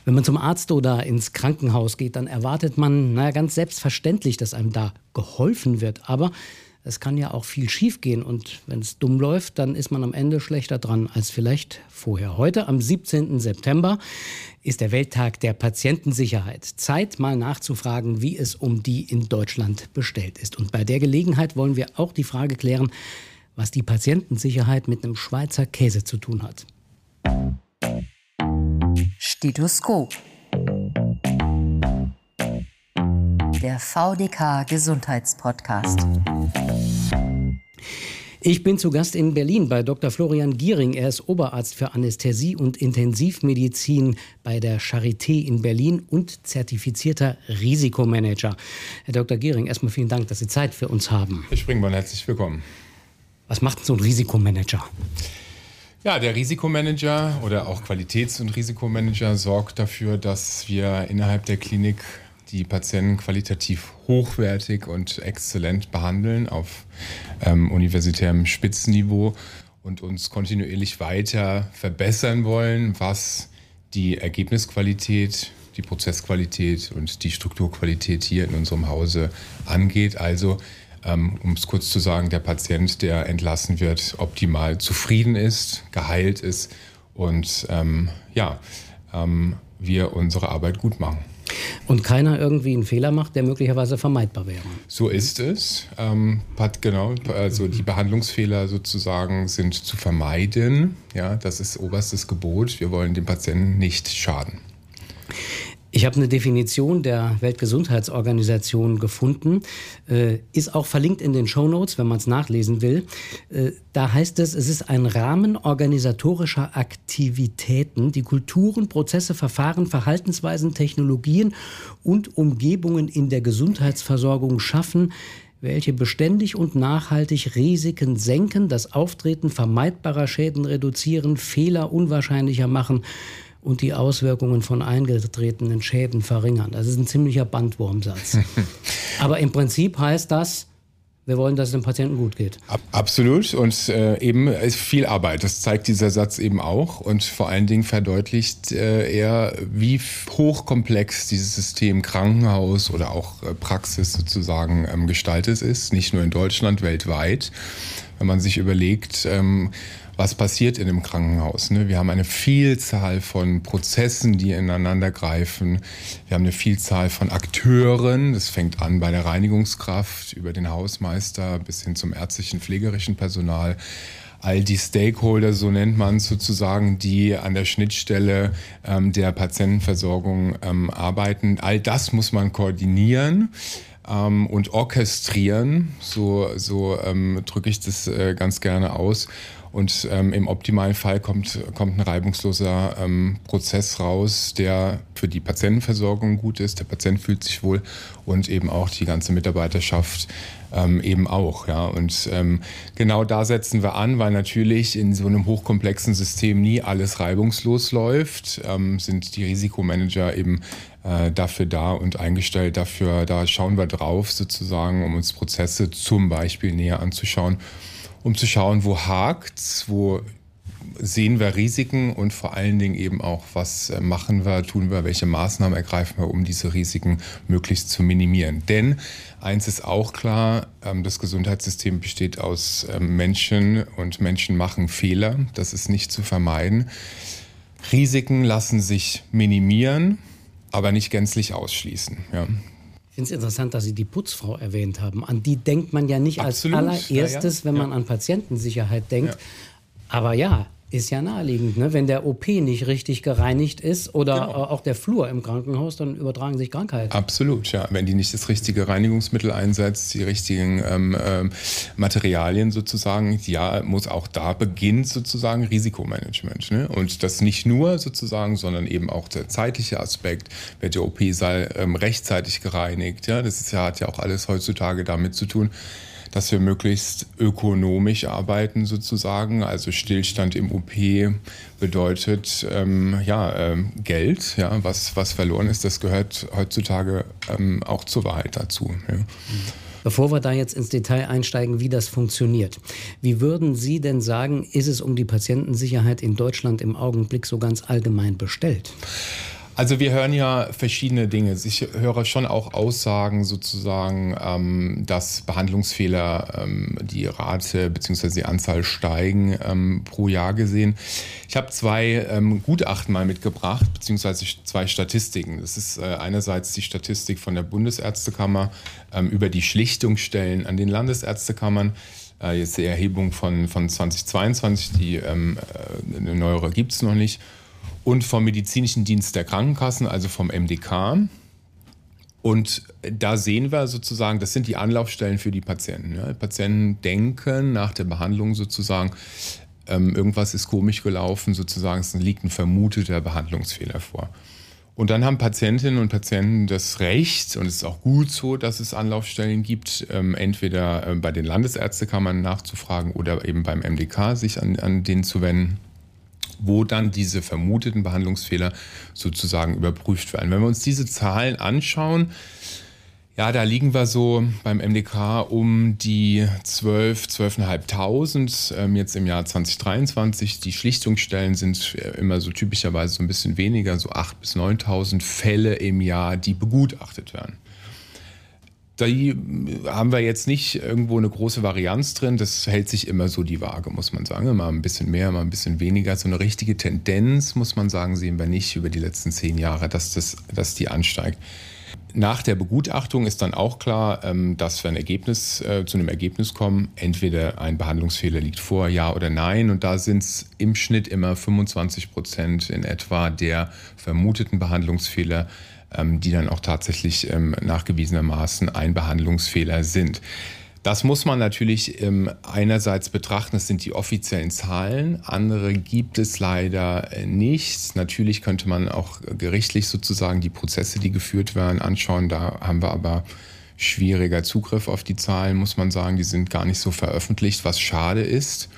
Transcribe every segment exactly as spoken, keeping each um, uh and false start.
Wenn man zum Arzt oder ins Krankenhaus geht, dann erwartet man, naja, ganz selbstverständlich, dass einem da geholfen wird. Aber es kann ja auch viel schiefgehen und wenn es dumm läuft, dann ist man am Ende schlechter dran als vielleicht vorher. Heute, am siebzehnten September, ist der Welttag der Patientensicherheit. Zeit, mal nachzufragen, wie es um die in Deutschland bestellt ist. Und bei der Gelegenheit wollen wir auch die Frage klären, was die Patientensicherheit mit einem Schweizer Käse zu tun hat. Stethoskop. Der V D K-Gesundheitspodcast. Ich bin zu Gast in Berlin bei Doktor Florian Giering. Er ist Oberarzt für Anästhesie und Intensivmedizin bei der Charité in Berlin und zertifizierter Risikomanager. Herr Doktor Giering, erstmal vielen Dank, dass Sie Zeit für uns haben. Herr Springborn, herzlich willkommen. Was macht so ein Risikomanager? Ja, der Risikomanager oder auch Qualitäts- und Risikomanager sorgt dafür, dass wir innerhalb der Klinik die Patienten qualitativ hochwertig und exzellent behandeln auf ähm, universitärem Spitzenniveau und uns kontinuierlich weiter verbessern wollen, was die Ergebnisqualität, die Prozessqualität und die Strukturqualität hier in unserem Hause angeht. Also, ähm, um es kurz zu sagen, der Patient, der entlassen wird, optimal zufrieden ist, geheilt ist und ähm, ja, ähm, wir unsere Arbeit gut machen. Und keiner irgendwie einen Fehler macht, der möglicherweise vermeidbar wäre. So ist es. Ähm, hat genau, also die Behandlungsfehler sozusagen sind zu vermeiden. Ja, das ist oberstes Gebot. Wir wollen dem Patienten nicht schaden. Ich habe eine Definition der Weltgesundheitsorganisation gefunden, äh, ist auch verlinkt in den Shownotes, wenn man es nachlesen will. Äh, da heißt es, es ist ein Rahmen organisatorischer Aktivitäten, die Kulturen, Prozesse, Verfahren, Verhaltensweisen, Technologien und Umgebungen in der Gesundheitsversorgung schaffen, welche beständig und nachhaltig Risiken senken, das Auftreten vermeidbarer Schäden reduzieren, Fehler unwahrscheinlicher machen und die Auswirkungen von eingetretenen Schäden verringern. Das ist ein ziemlicher Bandwurmsatz. Aber im Prinzip heißt das, wir wollen, dass es dem Patienten gut geht. Absolut. Und äh, eben ist viel Arbeit. Das zeigt dieser Satz eben auch. Und vor allen Dingen verdeutlicht äh, er, wie hochkomplex dieses System Krankenhaus oder auch äh, Praxis sozusagen ähm, gestaltet ist. Nicht nur in Deutschland, weltweit. Wenn man sich überlegt, ähm, was passiert in einem Krankenhaus? Ne? Wir haben eine Vielzahl von Prozessen, die ineinander greifen. Wir haben eine Vielzahl von Akteuren. Das fängt an bei der Reinigungskraft, über den Hausmeister bis hin zum ärztlichen, pflegerischen Personal. All die Stakeholder, so nennt man es sozusagen, die an der Schnittstelle ähm, der Patientenversorgung ähm, arbeiten. All das muss man koordinieren ähm, und orchestrieren. So, so ähm, drücke ich das äh, ganz gerne aus. Und ähm, im optimalen Fall kommt, kommt ein reibungsloser ähm, Prozess raus, der für die Patientenversorgung gut ist. Der Patient fühlt sich wohl und eben auch die ganze Mitarbeiterschaft ähm, eben auch. Ja. Und ähm, genau da setzen wir an, weil natürlich in so einem hochkomplexen System nie alles reibungslos läuft, ähm, sind die Risikomanager eben äh, dafür da und eingestellt. Dafür, da schauen wir drauf sozusagen, um uns Prozesse zum Beispiel näher anzuschauen, um zu schauen, wo hakt's, wo sehen wir Risiken und vor allen Dingen eben auch, was machen wir, tun wir, welche Maßnahmen ergreifen wir, um diese Risiken möglichst zu minimieren. Denn eins ist auch klar, das Gesundheitssystem besteht aus Menschen und Menschen machen Fehler. Das ist nicht zu vermeiden. Risiken lassen sich minimieren, aber nicht gänzlich ausschließen. Ja. Ich finde es interessant, dass Sie die Putzfrau erwähnt haben. An die denkt man ja nicht Absolut. als allererstes, ja, ja. wenn man ja. an Patientensicherheit denkt. Ja. Aber ja, ist ja naheliegend, ne? Wenn der O P nicht richtig gereinigt ist oder genau. auch der Flur im Krankenhaus, dann übertragen sich Krankheiten. Absolut, ja. Wenn die nicht das richtige Reinigungsmittel einsetzt, die richtigen ähm, ähm, Materialien sozusagen, ja, muss auch da beginnt sozusagen Risikomanagement. Ne? Und das nicht nur sozusagen, sondern eben auch der zeitliche Aspekt, wird der O P-Saal ähm, rechtzeitig gereinigt. Ja? Das ist ja, hat ja auch alles heutzutage damit zu tun, dass wir möglichst ökonomisch arbeiten sozusagen. Also Stillstand im O P bedeutet ähm, ja, ähm, Geld, ja, was, was verloren ist. Das gehört heutzutage ähm, auch zur Wahrheit dazu. Ja. Bevor wir da jetzt ins Detail einsteigen, wie das funktioniert, wie würden Sie denn sagen, ist es um die Patientensicherheit in Deutschland im Augenblick so ganz allgemein bestellt? Also wir hören ja verschiedene Dinge. Ich höre schon auch Aussagen sozusagen, ähm, dass Behandlungsfehler, ähm, die Rate bzw. die Anzahl steigen ähm, pro Jahr gesehen. Ich habe zwei ähm, Gutachten mal mitgebracht, beziehungsweise zwei Statistiken. Das ist äh, einerseits die Statistik von der Bundesärztekammer ähm, über die Schlichtungsstellen an den Landesärztekammern. Äh, jetzt die Erhebung von, von zweitausendzweiundzwanzig, die ähm, eine neuere gibt es noch nicht. Und vom Medizinischen Dienst der Krankenkassen, also vom M D K. Und da sehen wir sozusagen, das sind die Anlaufstellen für die Patienten. Ja. Patienten denken nach der Behandlung sozusagen, ähm, irgendwas ist komisch gelaufen, sozusagen, es liegt ein vermuteter Behandlungsfehler vor. Und dann haben Patientinnen und Patienten das Recht, und es ist auch gut so, dass es Anlaufstellen gibt, ähm, entweder äh, bei den Landesärztekammern nachzufragen oder eben beim M D K sich an, an den zu wenden, wo dann diese vermuteten Behandlungsfehler sozusagen überprüft werden. Wenn wir uns diese Zahlen anschauen, ja, da liegen wir so beim M D K um die zwölf, zwölftausendfünfhundert ähm, jetzt im Jahr zwanzig dreiundzwanzig. Die Schlichtungsstellen sind immer so typischerweise so ein bisschen weniger, so achttausend bis neuntausend Fälle im Jahr, die begutachtet werden. Die haben wir jetzt nicht irgendwo eine große Varianz drin. Das hält sich immer so die Waage, muss man sagen. Mal ein bisschen mehr, mal ein bisschen weniger. So eine richtige Tendenz, muss man sagen, sehen wir nicht über die letzten zehn Jahre, dass, das, dass die ansteigt. Nach der Begutachtung ist dann auch klar, dass wir ein Ergebnis, zu einem Ergebnis kommen. Entweder ein Behandlungsfehler liegt vor, ja oder nein. Und da sind es im Schnitt immer fünfundzwanzig Prozent in etwa der vermuteten Behandlungsfehler, die dann auch tatsächlich ähm, nachgewiesenermaßen ein Behandlungsfehler sind. Das muss man natürlich ähm, einerseits betrachten, das sind die offiziellen Zahlen, andere gibt es leider nicht. Natürlich könnte man auch gerichtlich sozusagen die Prozesse, die geführt werden, anschauen. Da haben wir aber schwieriger Zugriff auf die Zahlen, muss man sagen. Die sind gar nicht so veröffentlicht, was schade ist.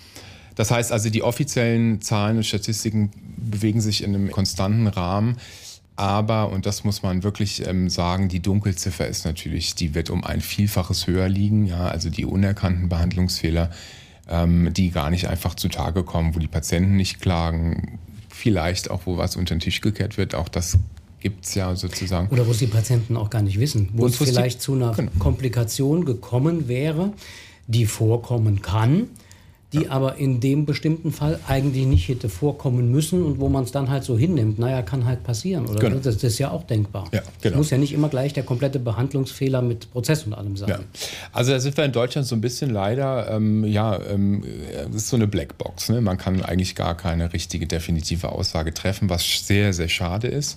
Das heißt also, die offiziellen Zahlen und Statistiken bewegen sich in einem konstanten Rahmen. Aber, und das muss man wirklich ähm, sagen, die Dunkelziffer ist natürlich, die wird um ein Vielfaches höher liegen. Ja, also die unerkannten Behandlungsfehler, ähm, die gar nicht einfach zutage kommen, wo die Patienten nicht klagen, vielleicht auch, wo was unter den Tisch gekehrt wird, auch das gibt's ja sozusagen. Oder wo es die Patienten auch gar nicht wissen, wo es vielleicht die, zu einer genau. Komplikation gekommen wäre, die vorkommen kann, die aber in dem bestimmten Fall eigentlich nicht hätte vorkommen müssen und wo man es dann halt so hinnimmt. Naja, kann halt passieren. Oder genau. das, das ist ja auch denkbar. Ja, genau. Es muss ja nicht immer gleich der komplette Behandlungsfehler mit Prozess und allem sein. Ja. Also da sind wir in Deutschland so ein bisschen leider, ähm, ja, ähm, das ist so eine Blackbox. Ne? Man kann eigentlich gar keine richtige definitive Aussage treffen, was sehr, sehr schade ist.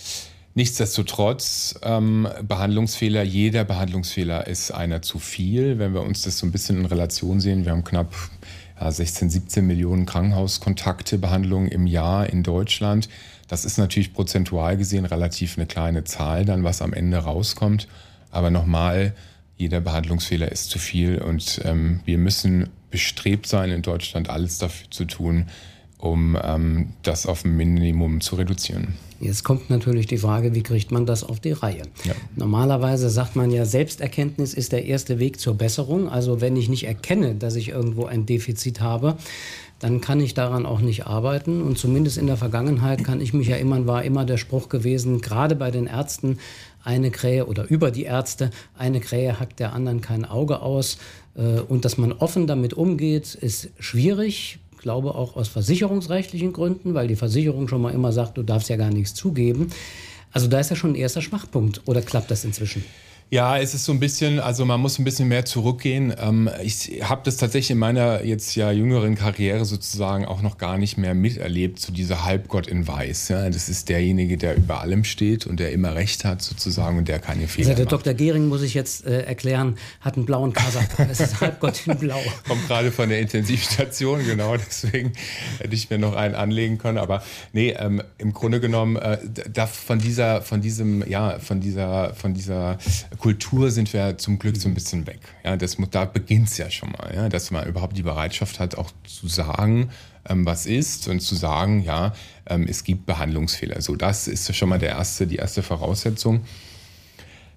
Nichtsdestotrotz, ähm, Behandlungsfehler, jeder Behandlungsfehler ist einer zu viel. Wenn wir uns das so ein bisschen in Relation sehen, wir haben knapp ja, sechzehn, siebzehn Millionen Krankenhauskontakte, Behandlungen im Jahr in Deutschland. Das ist natürlich prozentual gesehen relativ eine kleine Zahl, dann was am Ende rauskommt. Aber nochmal, jeder Behandlungsfehler ist zu viel und ähm, wir müssen bestrebt sein, in Deutschland alles dafür zu tun, um ähm, das auf ein Minimum zu reduzieren. Jetzt kommt natürlich die Frage, wie kriegt man das auf die Reihe? Ja. Normalerweise sagt man ja, Selbsterkenntnis ist der erste Weg zur Besserung. Also wenn ich nicht erkenne, dass ich irgendwo ein Defizit habe, dann kann ich daran auch nicht arbeiten. Und zumindest in der Vergangenheit kann ich mich erinnern, war immer der Spruch gewesen, gerade bei den Ärzten, eine Krähe oder über die Ärzte, eine Krähe hackt der anderen kein Auge aus. Und dass man offen damit umgeht, ist schwierig. Ich glaube auch aus versicherungsrechtlichen Gründen, weil die Versicherung schon mal immer sagt, du darfst ja gar nichts zugeben. Also da ist ja schon ein erster Schwachpunkt. Oder klappt das inzwischen? Ja, es ist so ein bisschen, also man muss ein bisschen mehr zurückgehen. Ich habe das tatsächlich in meiner jetzt ja jüngeren Karriere sozusagen auch noch gar nicht mehr miterlebt, so dieser Halbgott in Weiß. Ja, das ist derjenige, der über allem steht und der immer Recht hat sozusagen und der keine Fehler also der macht. Doktor Gehring, muss ich jetzt äh, erklären, hat einen blauen Kasach. Das ist Halbgott in Blau. Kommt gerade von der Intensivstation, genau, deswegen hätte ich mir noch einen anlegen können. Aber nee, ähm, im Grunde genommen, äh, da von dieser, von diesem, ja, von dieser, von dieser Kultur sind wir zum Glück so ein bisschen weg. Ja, das, da beginnt es ja schon mal, ja, dass man überhaupt die Bereitschaft hat, auch zu sagen, ähm, was ist und zu sagen, ja, ähm, es gibt Behandlungsfehler. So, das ist schon mal der erste, die erste Voraussetzung.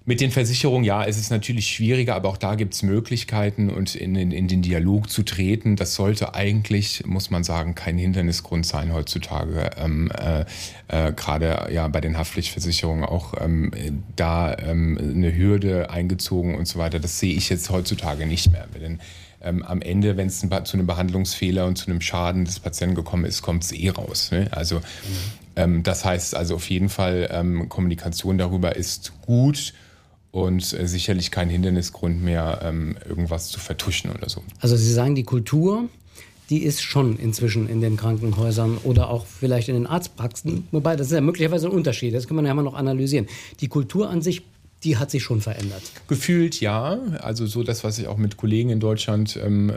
Mit den Versicherungen, ja, es ist natürlich schwieriger, aber auch da gibt es Möglichkeiten und in, in, in den Dialog zu treten. Das sollte eigentlich, muss man sagen, kein Hindernisgrund sein heutzutage. Ähm, äh, äh, Gerade ja bei den Haftpflichtversicherungen auch ähm, da ähm, eine Hürde eingezogen und so weiter. Das sehe ich jetzt heutzutage nicht mehr. Denn ähm, am Ende, wenn es ein, zu einem Behandlungsfehler und zu einem Schaden des Patienten gekommen ist, kommt es eh raus. Ne? Also mhm. ähm, das heißt also auf jeden Fall, ähm, Kommunikation darüber ist gut. Und äh, sicherlich kein Hindernisgrund mehr, ähm, irgendwas zu vertuschen oder so. Also Sie sagen, die Kultur, die ist schon inzwischen in den Krankenhäusern oder auch vielleicht in den Arztpraxen. Wobei, das ist ja möglicherweise ein Unterschied. Das kann man ja immer noch analysieren. Die Kultur an sich, die hat sich schon verändert. Gefühlt ja. Also so das, was ich auch mit Kollegen in Deutschland ähm,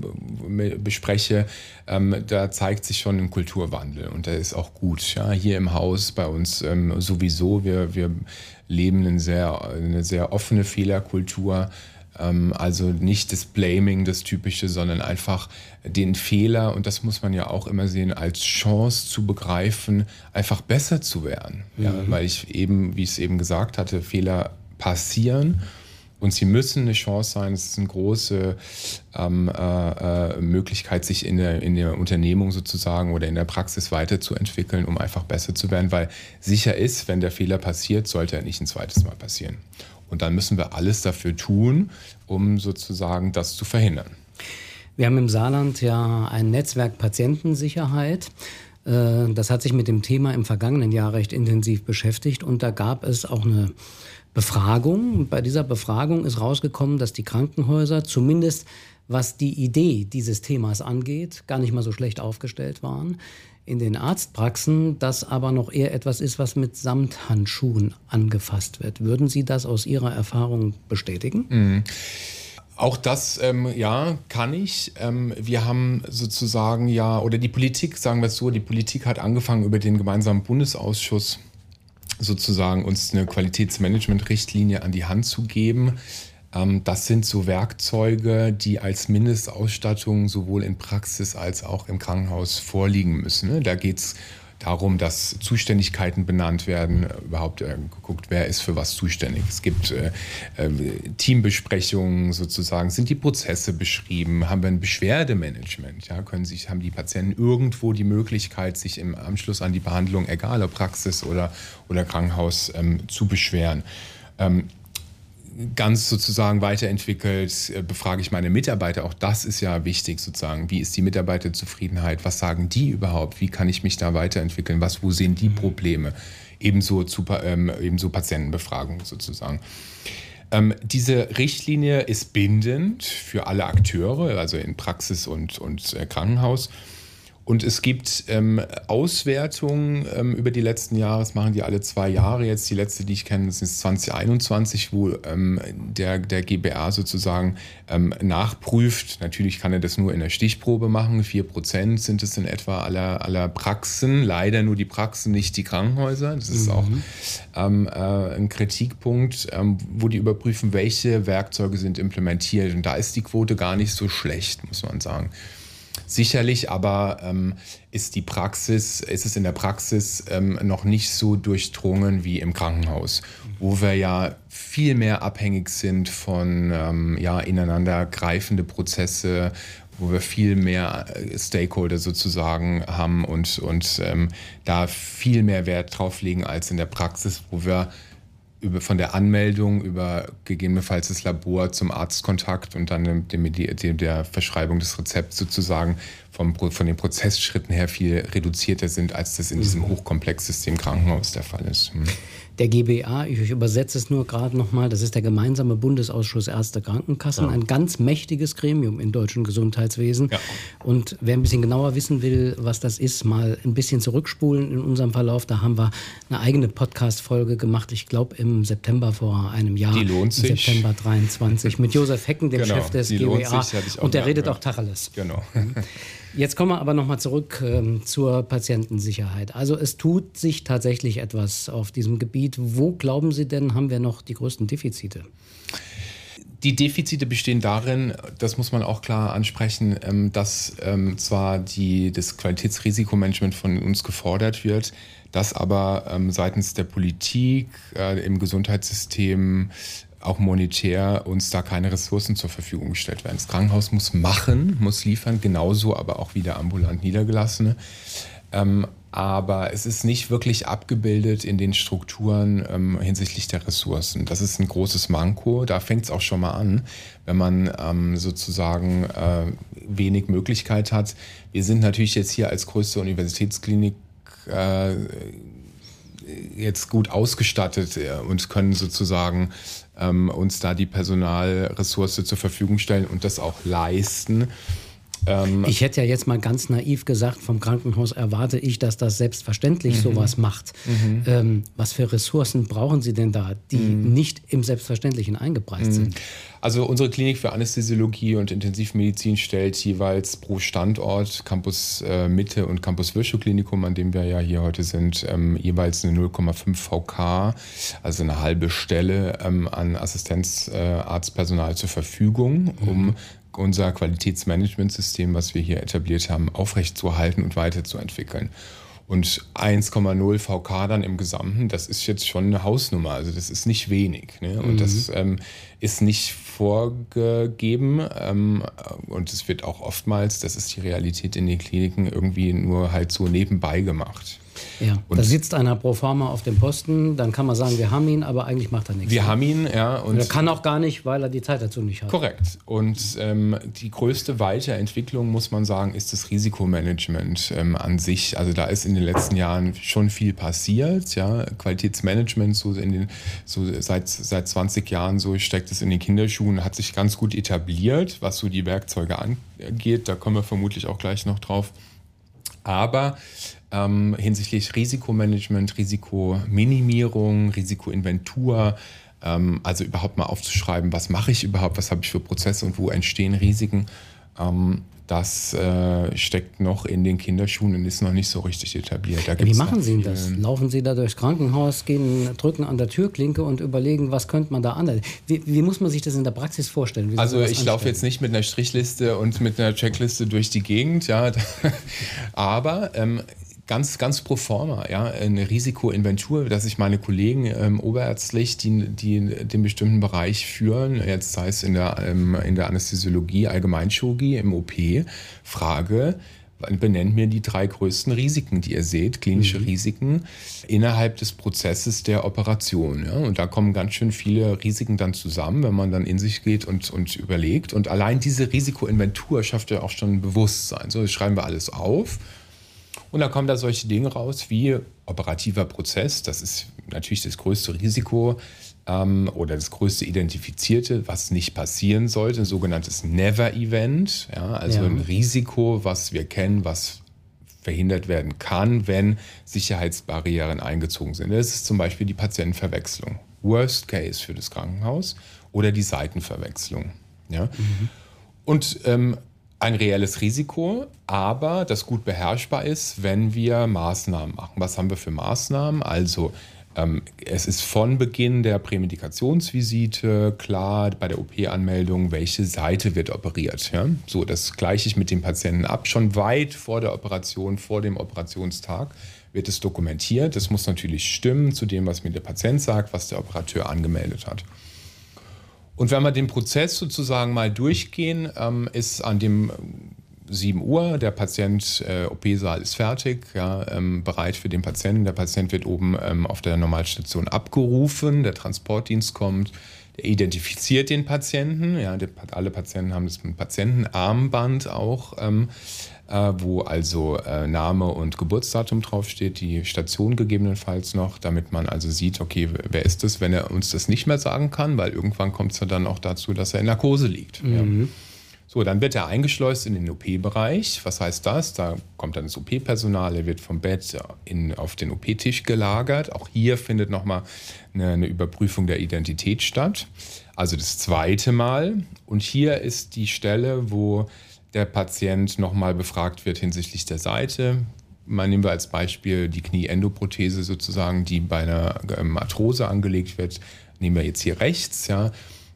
ähm, bespreche, ähm, da zeigt sich schon ein Kulturwandel. Und der ist auch gut. Ja, hier im Haus bei uns ähm, sowieso. Wir, wir leben eine sehr, eine sehr offene Fehlerkultur. Ähm, also nicht das Blaming, das Typische, sondern einfach den Fehler, und das muss man ja auch immer sehen, als Chance zu begreifen, einfach besser zu werden. Mhm. Ja, weil ich eben, wie ich es eben gesagt hatte, Fehler passieren und sie müssen eine Chance sein. Es ist eine große ähm, äh, Möglichkeit, sich in der, in der Unternehmung sozusagen oder in der Praxis weiterzuentwickeln, um einfach besser zu werden, weil sicher ist, wenn der Fehler passiert, sollte er nicht ein zweites Mal passieren. Und dann müssen wir alles dafür tun, um sozusagen das zu verhindern. Wir haben im Saarland ja ein Netzwerk Patientensicherheit. Das hat sich mit dem Thema im vergangenen Jahr recht intensiv beschäftigt. Und da gab es auch eine Befragung. Und bei dieser Befragung ist rausgekommen, dass die Krankenhäuser zumindest, was die Idee dieses Themas angeht, gar nicht mal so schlecht aufgestellt waren. In den Arztpraxen das aber noch eher etwas ist, was mit Samthandschuhen angefasst wird. Würden Sie das aus Ihrer Erfahrung bestätigen? Mhm. Auch das, ähm, ja, kann ich. Ähm, wir haben sozusagen ja, oder die Politik, sagen wir es so, die Politik hat angefangen über den gemeinsamen Bundesausschuss sozusagen uns eine Qualitätsmanagement-Richtlinie an die Hand zu geben. Ähm, das sind so Werkzeuge, die als Mindestausstattung sowohl in Praxis als auch im Krankenhaus vorliegen müssen. Ne? Da geht es darum, dass Zuständigkeiten benannt werden, überhaupt äh, geguckt, wer ist für was zuständig. Es gibt äh, äh, Teambesprechungen sozusagen, sind die Prozesse beschrieben, haben wir ein Beschwerdemanagement, ja, können sich, haben die Patienten irgendwo die Möglichkeit, sich im Anschluss an die Behandlung, egal ob Praxis oder, oder Krankenhaus, ähm, zu beschweren. Ähm, ganz sozusagen weiterentwickelt, befrage ich meine Mitarbeiter. Auch das ist ja wichtig sozusagen. Wie ist die Mitarbeiterzufriedenheit? Was sagen die überhaupt? Wie kann ich mich da weiterentwickeln? Was, wo sehen die Probleme? Ebenso, zu, ähm, ebenso Patientenbefragung sozusagen. Ähm, diese Richtlinie ist bindend für alle Akteure, also in Praxis und, und äh, Krankenhaus. Und es gibt ähm, Auswertungen ähm, über die letzten Jahre, das machen die alle zwei Jahre jetzt. Die letzte, die ich kenne, das ist zwanzig einundzwanzig, wo ähm, der, der G B A sozusagen ähm, nachprüft. Natürlich kann er das nur in der Stichprobe machen. Vier Prozent sind es in etwa aller, aller Praxen. Leider nur die Praxen, nicht die Krankenhäuser. Das ist mhm. auch ähm, äh, ein Kritikpunkt, ähm, wo die überprüfen, welche Werkzeuge sind implementiert. Und da ist die Quote gar nicht so schlecht, muss man sagen. Sicherlich, aber ähm, ist die Praxis, ist es in der Praxis ähm, noch nicht so durchdrungen wie im Krankenhaus, wo wir ja viel mehr abhängig sind von ähm, ja, ineinander greifende Prozesse, wo wir viel mehr Stakeholder sozusagen haben und, und ähm, da viel mehr Wert drauf legen als in der Praxis, wo wir über, von der Anmeldung über gegebenenfalls das Labor zum Arztkontakt und dann dem, dem, dem, der Verschreibung des Rezepts sozusagen vom, von den Prozessschritten her viel reduzierter sind, als das in diesem Hochkomplexsystem Krankenhaus der Fall ist. Hm. Der G B A, ich übersetze es nur gerade nochmal, das ist der gemeinsame Bundesausschuss Ärzte Krankenkassen, ja. Ein ganz mächtiges Gremium im deutschen Gesundheitswesen. Ja. Und wer ein bisschen genauer wissen will, was das ist, mal ein bisschen zurückspulen in unserem Verlauf. Da haben wir eine eigene Podcast-Folge gemacht, ich glaube im September vor einem Jahr. Die lohnt sich. Im September dreiundzwanzig mit Josef Hecken, dem genau, Chef des die G B A. Sich, und der redet gehört. auch Tacheles. Genau. Jetzt kommen wir aber nochmal zurück ähm, zur Patientensicherheit. Also es tut sich tatsächlich etwas auf diesem Gebiet. Wo glauben Sie denn, haben wir noch die größten Defizite? Die Defizite bestehen darin, das muss man auch klar ansprechen, dass zwar die, das Qualitätsrisikomanagement von uns gefordert wird, dass aber seitens der Politik im Gesundheitssystem auch monetär uns da keine Ressourcen zur Verfügung gestellt werden. Das Krankenhaus muss machen, muss liefern, genauso aber auch wie der ambulant Niedergelassene. Ähm, aber es ist nicht wirklich abgebildet in den Strukturen ähm, hinsichtlich der Ressourcen. Das ist ein großes Manko. Da fängt es auch schon mal an, wenn man ähm, sozusagen äh, wenig Möglichkeit hat. Wir sind natürlich jetzt hier als größte Universitätsklinik äh, jetzt gut ausgestattet und können sozusagen ähm, uns da die Personalressource zur Verfügung stellen und das auch leisten. Ähm, ich hätte ja jetzt mal ganz naiv gesagt, vom Krankenhaus erwarte ich, dass das selbstverständlich mhm. sowas macht. Mhm. Ähm, was für Ressourcen brauchen Sie denn da, die mhm. nicht im Selbstverständlichen eingepreist mhm. sind? Also unsere Klinik für Anästhesiologie und Intensivmedizin stellt jeweils pro Standort, Campus äh, Mitte und Campus Virchow Klinikum, an dem wir ja hier heute sind, ähm, jeweils eine null Komma fünf V K, also eine halbe Stelle ähm, an Assistenzarztpersonal äh, zur Verfügung, mhm. um unser Qualitätsmanagementsystem, was wir hier etabliert haben, aufrechtzuerhalten und weiterzuentwickeln. Und eins Komma null V K dann im Gesamten, das ist jetzt schon eine Hausnummer, also das ist nicht wenig. Ne? Und mhm. das ähm, ist nicht vorgegeben ähm, und es wird auch oftmals, das ist die Realität in den Kliniken, irgendwie nur halt so nebenbei gemacht. Ja, und da sitzt einer pro forma auf dem Posten, dann kann man sagen, wir haben ihn, aber eigentlich macht er nichts. Wir haben ihn, ja. Und er kann auch gar nicht, weil er die Zeit dazu nicht hat. Korrekt. Und ähm, die größte Weiterentwicklung, muss man sagen, ist das Risikomanagement ähm, an sich. Also da ist in den letzten Jahren schon viel passiert. Ja, Qualitätsmanagement so in den so seit seit zwanzig Jahren so steckt es in den Kinderschuhen, hat sich ganz gut etabliert, was so die Werkzeuge angeht. Da kommen wir vermutlich auch gleich noch drauf. Aber ähm, hinsichtlich Risikomanagement, Risikominimierung, Risikoinventur, ähm, also überhaupt mal aufzuschreiben, was mache ich überhaupt, was habe ich für Prozesse und wo entstehen Risiken, ähm, das äh, steckt noch in den Kinderschuhen und ist noch nicht so richtig etabliert. Da ja, wie machen Sie das? Laufen Sie da durchs Krankenhaus, gehen, drücken an der Türklinke und überlegen, was könnte man da anders? Wie, wie muss man sich das in der Praxis vorstellen? Wie also ich laufe jetzt nicht mit einer Strichliste und mit einer Checkliste durch die Gegend, ja, aber ähm, Ganz, ganz pro forma, ja, eine Risikoinventur, dass ich meine Kollegen ähm, oberärztlich, die, die den bestimmten Bereich führen, jetzt sei es in der, ähm, in der Anästhesiologie, Allgemeinchirurgie, im O P, frage, benennt mir die drei größten Risiken, die ihr seht, klinische mhm. Risiken innerhalb des Prozesses der Operation. Ja? Und da kommen ganz schön viele Risiken dann zusammen, wenn man dann in sich geht und, und überlegt. Und allein diese Risikoinventur schafft ja auch schon ein Bewusstsein. So, das schreiben wir alles auf. Und dann kommen da solche Dinge raus wie operativer Prozess. Das ist natürlich das größte Risiko ähm, oder das größte Identifizierte, was nicht passieren sollte. Ein sogenanntes Never-Event. Ja, also ja. ein Risiko, was wir kennen, was verhindert werden kann, wenn Sicherheitsbarrieren eingezogen sind. Das ist zum Beispiel die Patientenverwechslung. Worst Case für das Krankenhaus oder die Seitenverwechslung. Ja? Mhm. Und ähm, ein reelles Risiko, aber das gut beherrschbar ist, wenn wir Maßnahmen machen. Was haben wir für Maßnahmen? Also ähm, es ist von Beginn der Prämedikationsvisite klar bei der O P-Anmeldung, welche Seite wird operiert. Ja? So, das gleiche ich mit dem Patienten ab. Schon weit vor der Operation, vor dem Operationstag wird es dokumentiert. Das muss natürlich stimmen zu dem, was mir der Patient sagt, was der Operateur angemeldet hat. Und wenn wir den Prozess sozusagen mal durchgehen, ähm, ist an dem sieben Uhr, der Patient, äh, O P-Saal ist fertig, ja, ähm, bereit für den Patienten. Der Patient wird oben ähm, auf der Normalstation abgerufen, der Transportdienst kommt, der identifiziert den Patienten. Ja, die, alle Patienten haben das mit Patientenarmband auch, ähm, äh, wo also äh, Name und Geburtsdatum draufsteht, die Station gegebenenfalls noch, damit man also sieht, okay, wer ist das, wenn er uns das nicht mehr sagen kann, weil irgendwann kommt es ja dann auch dazu, dass er in Narkose liegt. Mhm. Ja. So, dann wird er eingeschleust in den O P-Bereich. Was heißt das? Da kommt dann das O P-Personal, er wird vom Bett in, auf den O P-Tisch gelagert. Auch hier findet nochmal eine, eine Überprüfung der Identität statt. Also das zweite Mal. Und hier ist die Stelle, wo der Patient nochmal befragt wird hinsichtlich der Seite. Mal nehmen wir als Beispiel die Knieendoprothese sozusagen, die bei einer ähm, Arthrose angelegt wird. Nehmen wir jetzt hier rechts, ja.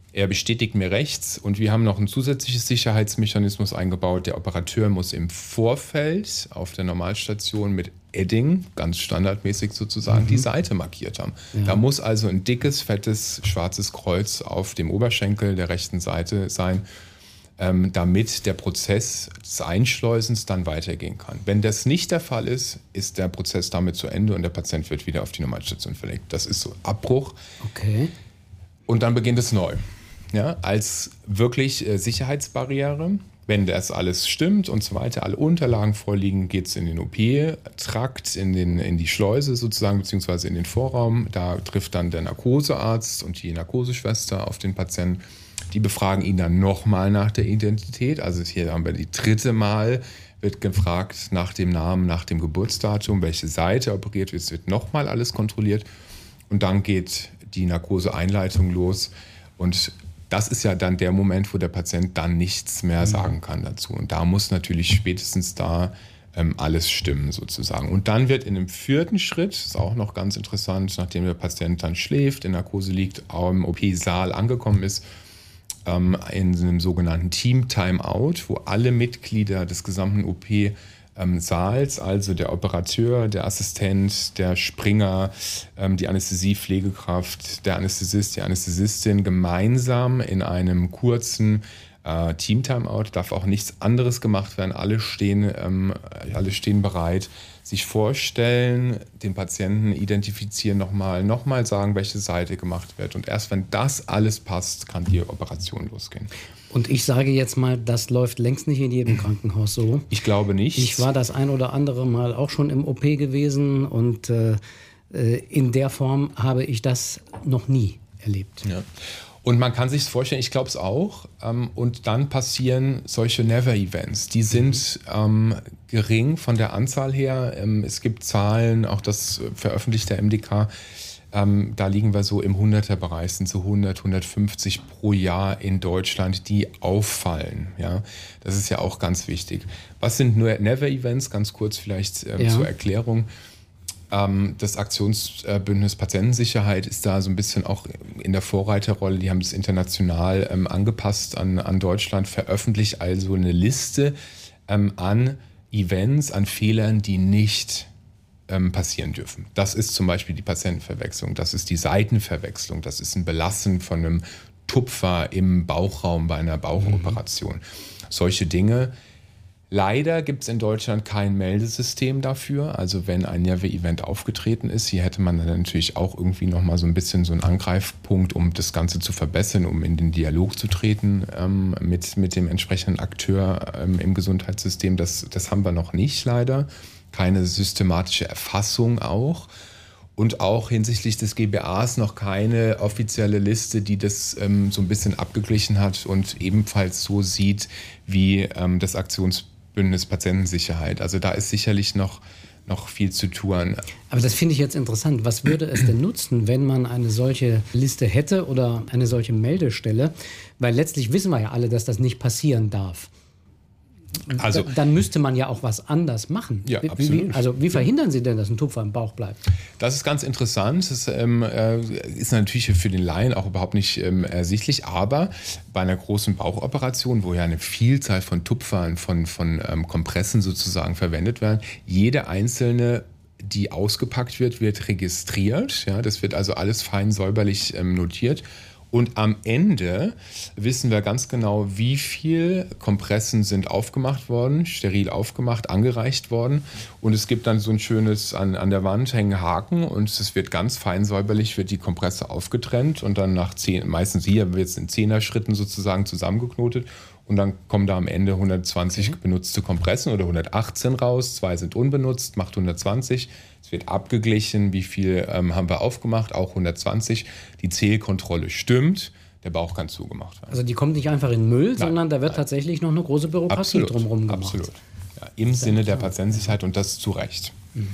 Er bestätigt mir rechts und wir haben noch ein zusätzliches Sicherheitsmechanismus eingebaut. Der Operateur muss im Vorfeld auf der Normalstation mit Edding, ganz standardmäßig sozusagen, mhm. die Seite markiert haben. Ja. Da muss also ein dickes, fettes, schwarzes Kreuz auf dem Oberschenkel der rechten Seite sein, ähm, damit der Prozess des Einschleusens dann weitergehen kann. Wenn das nicht der Fall ist, ist der Prozess damit zu Ende und der Patient wird wieder auf die Normalstation verlegt. Das ist so Abbruch. Okay. Und dann beginnt es neu. Ja, als wirklich äh, Sicherheitsbarriere. Wenn das alles stimmt und so weiter, alle Unterlagen vorliegen, geht es in den O P-Trakt, in, den, in die Schleuse sozusagen, beziehungsweise in den Vorraum. Da trifft dann der Narkosearzt und die Narkoseschwester auf den Patienten. Die befragen ihn dann nochmal nach der Identität. Also hier haben wir die dritte Mal, wird gefragt nach dem Namen, nach dem Geburtsdatum, welche Seite operiert wird. Es wird nochmal alles kontrolliert. Und dann geht die Narkoseeinleitung los. Und das ist ja dann der Moment, wo der Patient dann nichts mehr sagen kann dazu. Und da muss natürlich spätestens da ähm, alles stimmen sozusagen. Und dann wird in dem vierten Schritt, das ist auch noch ganz interessant, nachdem der Patient dann schläft, in Narkose liegt, im O P-Saal angekommen ist, ähm, in einem sogenannten Team-Timeout, wo alle Mitglieder des gesamten O P Ähm, Saals, also der Operateur, der Assistent, der Springer, ähm, die Anästhesie-Pflegekraft, der Anästhesist, die Anästhesistin gemeinsam in einem kurzen äh, Team-Timeout, darf auch nichts anderes gemacht werden. Alle stehen, ähm, alle stehen bereit, sich vorstellen, den Patienten identifizieren nochmal, nochmal sagen, welche Seite gemacht wird. Und erst wenn das alles passt, kann die Operation losgehen. Und ich sage jetzt mal, das läuft längst nicht in jedem Krankenhaus so. Ich glaube nicht. Ich war das ein oder andere Mal auch schon im O P gewesen und äh, in der Form habe ich das noch nie erlebt. Ja. Und man kann sich es vorstellen, ich glaube es auch. Ähm, und dann passieren solche Never-Events. Die sind ähm, gering von der Anzahl her. Ähm, es gibt Zahlen, auch das veröffentlicht der M D K. Ähm, da liegen wir so im Hunderterbereich, sind so hundert, hundertfünfzig pro Jahr in Deutschland, die auffallen. Ja? Das ist ja auch ganz wichtig. Was sind nur Never-Events? Ganz kurz vielleicht ähm, ja. zur Erklärung. Ähm, das Aktionsbündnis Patientensicherheit ist da so ein bisschen auch in der Vorreiterrolle. Die haben es international ähm, angepasst an, an Deutschland, veröffentlicht also eine Liste ähm, an Events, an Fehlern, die nicht passieren dürfen. Das ist zum Beispiel die Patientenverwechslung, das ist die Seitenverwechslung, das ist ein Belassen von einem Tupfer im Bauchraum bei einer Bauchoperation. Mhm. Solche Dinge. Leider gibt es in Deutschland kein Meldesystem dafür. Also wenn ein Never-Event aufgetreten ist, hier hätte man dann natürlich auch irgendwie nochmal so ein bisschen so einen Angreifpunkt, um das Ganze zu verbessern, um in den Dialog zu treten ähm, mit, mit dem entsprechenden Akteur ähm, im Gesundheitssystem. Das, das haben wir noch nicht leider. Keine systematische Erfassung auch und auch hinsichtlich des G B As noch keine offizielle Liste, die das ähm, so ein bisschen abgeglichen hat und ebenfalls so sieht wie ähm, das Aktionsbündnis Patientensicherheit. Also da ist sicherlich noch, noch viel zu tun. Aber das finde ich jetzt interessant. Was würde es denn nutzen, wenn man eine solche Liste hätte oder eine solche Meldestelle? Weil letztlich wissen wir ja alle, dass das nicht passieren darf. Also, dann müsste man ja auch was anders machen. Ja, wie, absolut. Wie, also wie verhindern Sie denn, dass ein Tupfer im Bauch bleibt? Das ist ganz interessant. Das ähm, ist natürlich für den Laien auch überhaupt nicht ähm, ersichtlich. Aber bei einer großen Bauchoperation, wo ja eine Vielzahl von Tupfern, von, von ähm, Kompressen sozusagen verwendet werden, jede einzelne, die ausgepackt wird, wird registriert. Ja, das wird also alles fein säuberlich ähm, notiert. Und am Ende wissen wir ganz genau, wie viel Kompressen sind aufgemacht worden, steril aufgemacht, angereicht worden. Und es gibt dann so ein schönes, an, an der Wand hängen Haken und es wird ganz fein säuberlich, wird die Kompresse aufgetrennt und dann nach zehn, meistens hier wird es in Zehner-Schritten sozusagen zusammengeknotet. Und dann kommen da am Ende hundertzwanzig okay. benutzte Kompressen oder hundertachtzehn raus. Zwei sind unbenutzt, macht hundertzwanzig. Es wird abgeglichen, wie viel ähm, haben wir aufgemacht, auch hundertzwanzig. Die Zählkontrolle stimmt, der Bauch kann zugemacht werden. Also die kommt nicht einfach in Müll, nein, sondern da wird nein. tatsächlich noch eine große Bürokratie absolut, drumherum gemacht. Absolut, ja, im Sehr Sinne der Patientensicherheit und das zu Recht. Mhm.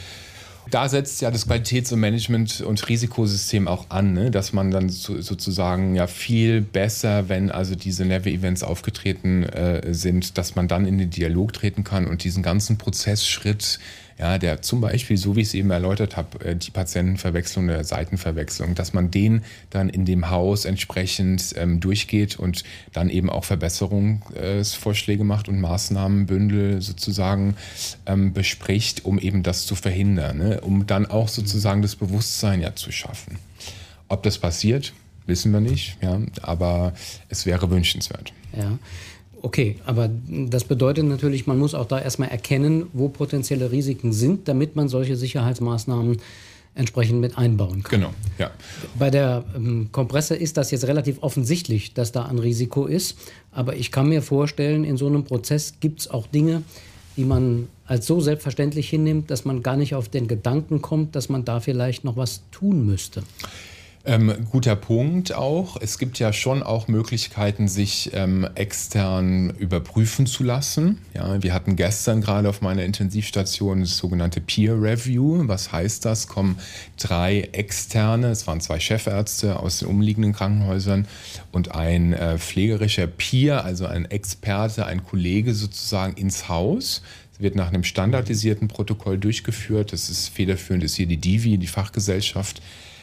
Da setzt ja das Qualitäts- und Management- und Risikosystem auch an, ne? Dass man dann so, sozusagen ja viel besser, wenn also diese Never-Events aufgetreten äh, sind, dass man dann in den Dialog treten kann und diesen ganzen Prozessschritt ja, der zum Beispiel, so wie ich es eben erläutert habe, die Patientenverwechslung oder Seitenverwechslung, dass man den dann in dem Haus entsprechend ähm, durchgeht und dann eben auch Verbesserungsvorschläge macht und Maßnahmenbündel sozusagen ähm, bespricht, um eben das zu verhindern, ne? Um dann auch sozusagen das Bewusstsein ja zu schaffen. Ob das passiert, wissen wir nicht, ja, aber es wäre wünschenswert. Ja. Okay, aber das bedeutet natürlich, man muss auch da erstmal erkennen, wo potenzielle Risiken sind, damit man solche Sicherheitsmaßnahmen entsprechend mit einbauen kann. Genau, ja. Bei der ähm, Kompresse ist das jetzt relativ offensichtlich, dass da ein Risiko ist. Aber ich kann mir vorstellen, in so einem Prozess gibt es auch Dinge, die man als so selbstverständlich hinnimmt, dass man gar nicht auf den Gedanken kommt, dass man da vielleicht noch was tun müsste. Ähm, guter Punkt auch. Es gibt ja schon auch Möglichkeiten, sich ähm, extern überprüfen zu lassen. Ja, wir hatten gestern gerade auf meiner Intensivstation das sogenannte Peer Review. Was heißt das? Kommen drei Externe, es waren zwei Chefärzte aus den umliegenden Krankenhäusern und ein äh, pflegerischer Peer, also ein Experte, ein Kollege sozusagen ins Haus. Es wird nach einem standardisierten Protokoll durchgeführt. Das ist federführend, ist hier die D I V I, die Fachgesellschaft,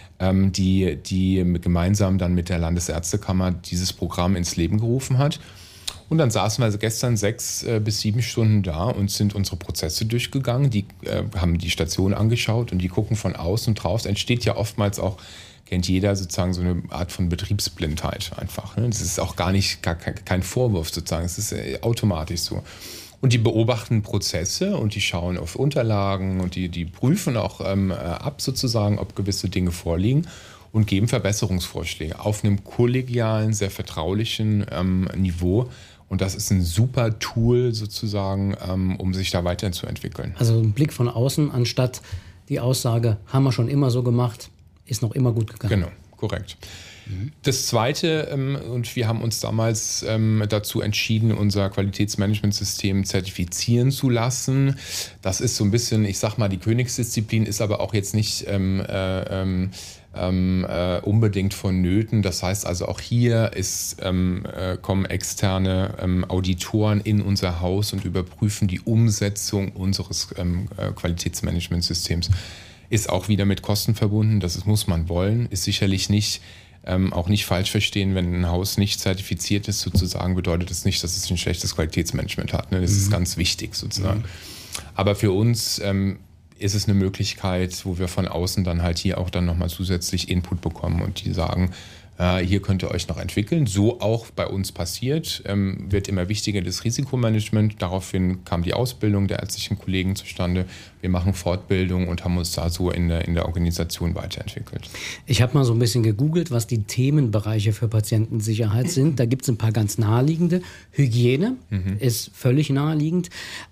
die, die gemeinsam dann mit der Landesärztekammer dieses Programm ins Leben gerufen hat. Und dann saßen wir also gestern sechs äh, bis sieben Stunden da und sind unsere Prozesse durchgegangen. Die äh, haben die Station angeschaut und die gucken von außen und drauf. Es entsteht ja oftmals auch, kennt jeder sozusagen so eine Art von Betriebsblindheit einfach. Ne? Das ist auch gar nicht gar kein Vorwurf sozusagen. Es ist äh, automatisch so. Und die beobachten Prozesse und die schauen auf Unterlagen und die, die prüfen auch ähm, ab sozusagen, ob gewisse Dinge vorliegen und geben Verbesserungsvorschläge auf einem kollegialen, sehr vertraulichen ähm, Niveau. Und das ist ein super Tool sozusagen, ähm, um sich da weiterzuentwickeln. Also ein Blick von außen anstatt die Aussage, haben wir schon immer so gemacht, ist noch immer gut gegangen. Genau, korrekt. Das Zweite, ähm, und wir haben uns damals ähm, dazu entschieden, unser Qualitätsmanagementsystem zertifizieren zu lassen. Das ist so ein bisschen, ich sag mal, die Königsdisziplin, ist aber auch jetzt nicht ähm, äh, ähm, äh, unbedingt vonnöten. Das heißt also, auch hier ist, ähm, äh, kommen externe ähm, Auditoren in unser Haus und überprüfen die Umsetzung unseres ähm, äh, Qualitätsmanagementsystems. Ist auch wieder mit Kosten verbunden, das ist, muss man wollen, ist sicherlich nicht Ähm, auch nicht falsch verstehen, wenn ein Haus nicht zertifiziert ist, sozusagen, bedeutet das nicht, dass es ein schlechtes Qualitätsmanagement hat. Ne? Das mhm. ist ganz wichtig sozusagen. Mhm. Aber für uns ähm, ist es eine Möglichkeit, wo wir von außen dann halt hier auch dann nochmal zusätzlich Input bekommen und die sagen, äh, hier könnt ihr euch noch entwickeln. So auch bei uns passiert, ähm, wird immer wichtiger das Risikomanagement. Daraufhin kam die Ausbildung der ärztlichen Kollegen zustande. Wir machen Fortbildung und haben uns da so in der, in der Organisation weiterentwickelt. Ich habe mal so ein bisschen gegoogelt, was die Themenbereiche für Patientensicherheit sind. Da gibt es ein paar ganz naheliegende. Hygiene mhm. ist völlig naheliegend.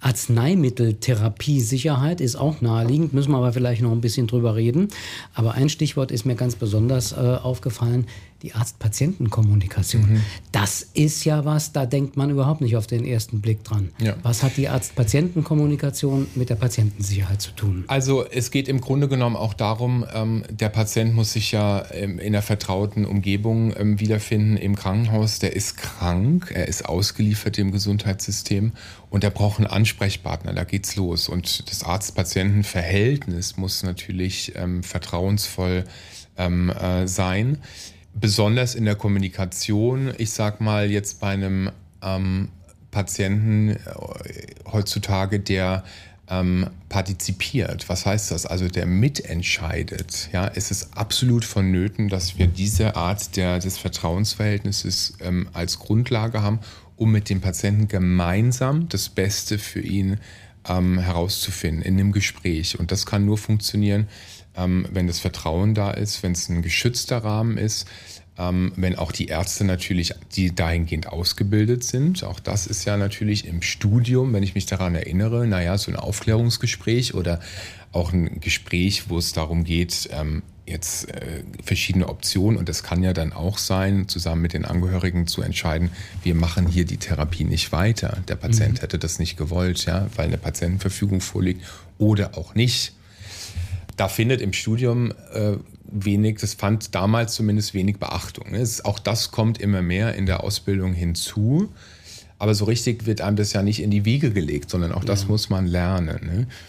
Arzneimitteltherapiesicherheit ist auch naheliegend. Müssen wir aber vielleicht noch ein bisschen drüber reden. Aber ein Stichwort ist mir ganz besonders äh, aufgefallen. Die Arzt-Patienten-Kommunikation. Mhm. Das ist ja was, da denkt man überhaupt nicht auf den ersten Blick dran. Ja. Was hat die Arzt-Patienten-Kommunikation mit der Patientensicherheit zu tun? Also es geht im Grunde genommen auch darum, ähm, der Patient muss sich ja ähm, in einer vertrauten Umgebung ähm, wiederfinden im Krankenhaus. Der ist krank, er ist ausgeliefert dem Gesundheitssystem und er braucht einen Ansprechpartner, da geht's los. Und das Arzt-Patienten-Verhältnis muss natürlich ähm, vertrauensvoll ähm, äh, sein. Besonders in der Kommunikation, ich sag mal jetzt bei einem ähm, Patienten äh, heutzutage, der ähm, partizipiert. Was heißt das? Also der mitentscheidet. Ja, es ist absolut vonnöten, dass wir diese Art der, des Vertrauensverhältnisses ähm, als Grundlage haben, um mit dem Patienten gemeinsam das Beste für ihn ähm, herauszufinden in einem Gespräch. Und das kann nur funktionieren, Ähm, wenn das Vertrauen da ist, wenn es ein geschützter Rahmen ist, ähm, wenn auch die Ärzte natürlich, die dahingehend ausgebildet sind. Auch das ist ja natürlich im Studium, wenn ich mich daran erinnere, naja, so ein Aufklärungsgespräch oder auch ein Gespräch, wo es darum geht, ähm, jetzt äh, verschiedene Optionen, und das kann ja dann auch sein, zusammen mit den Angehörigen zu entscheiden, wir machen hier die Therapie nicht weiter. Der Patient mhm. hätte das nicht gewollt, ja, weil eine Patientenverfügung vorliegt oder auch nicht. Da findet im Studium äh, wenig, das fand damals zumindest wenig Beachtung. Ne? Es ist, auch das kommt immer mehr in der Ausbildung hinzu. Aber so richtig wird einem das ja nicht in die Wiege gelegt, sondern auch das ja. muss man lernen. Ne?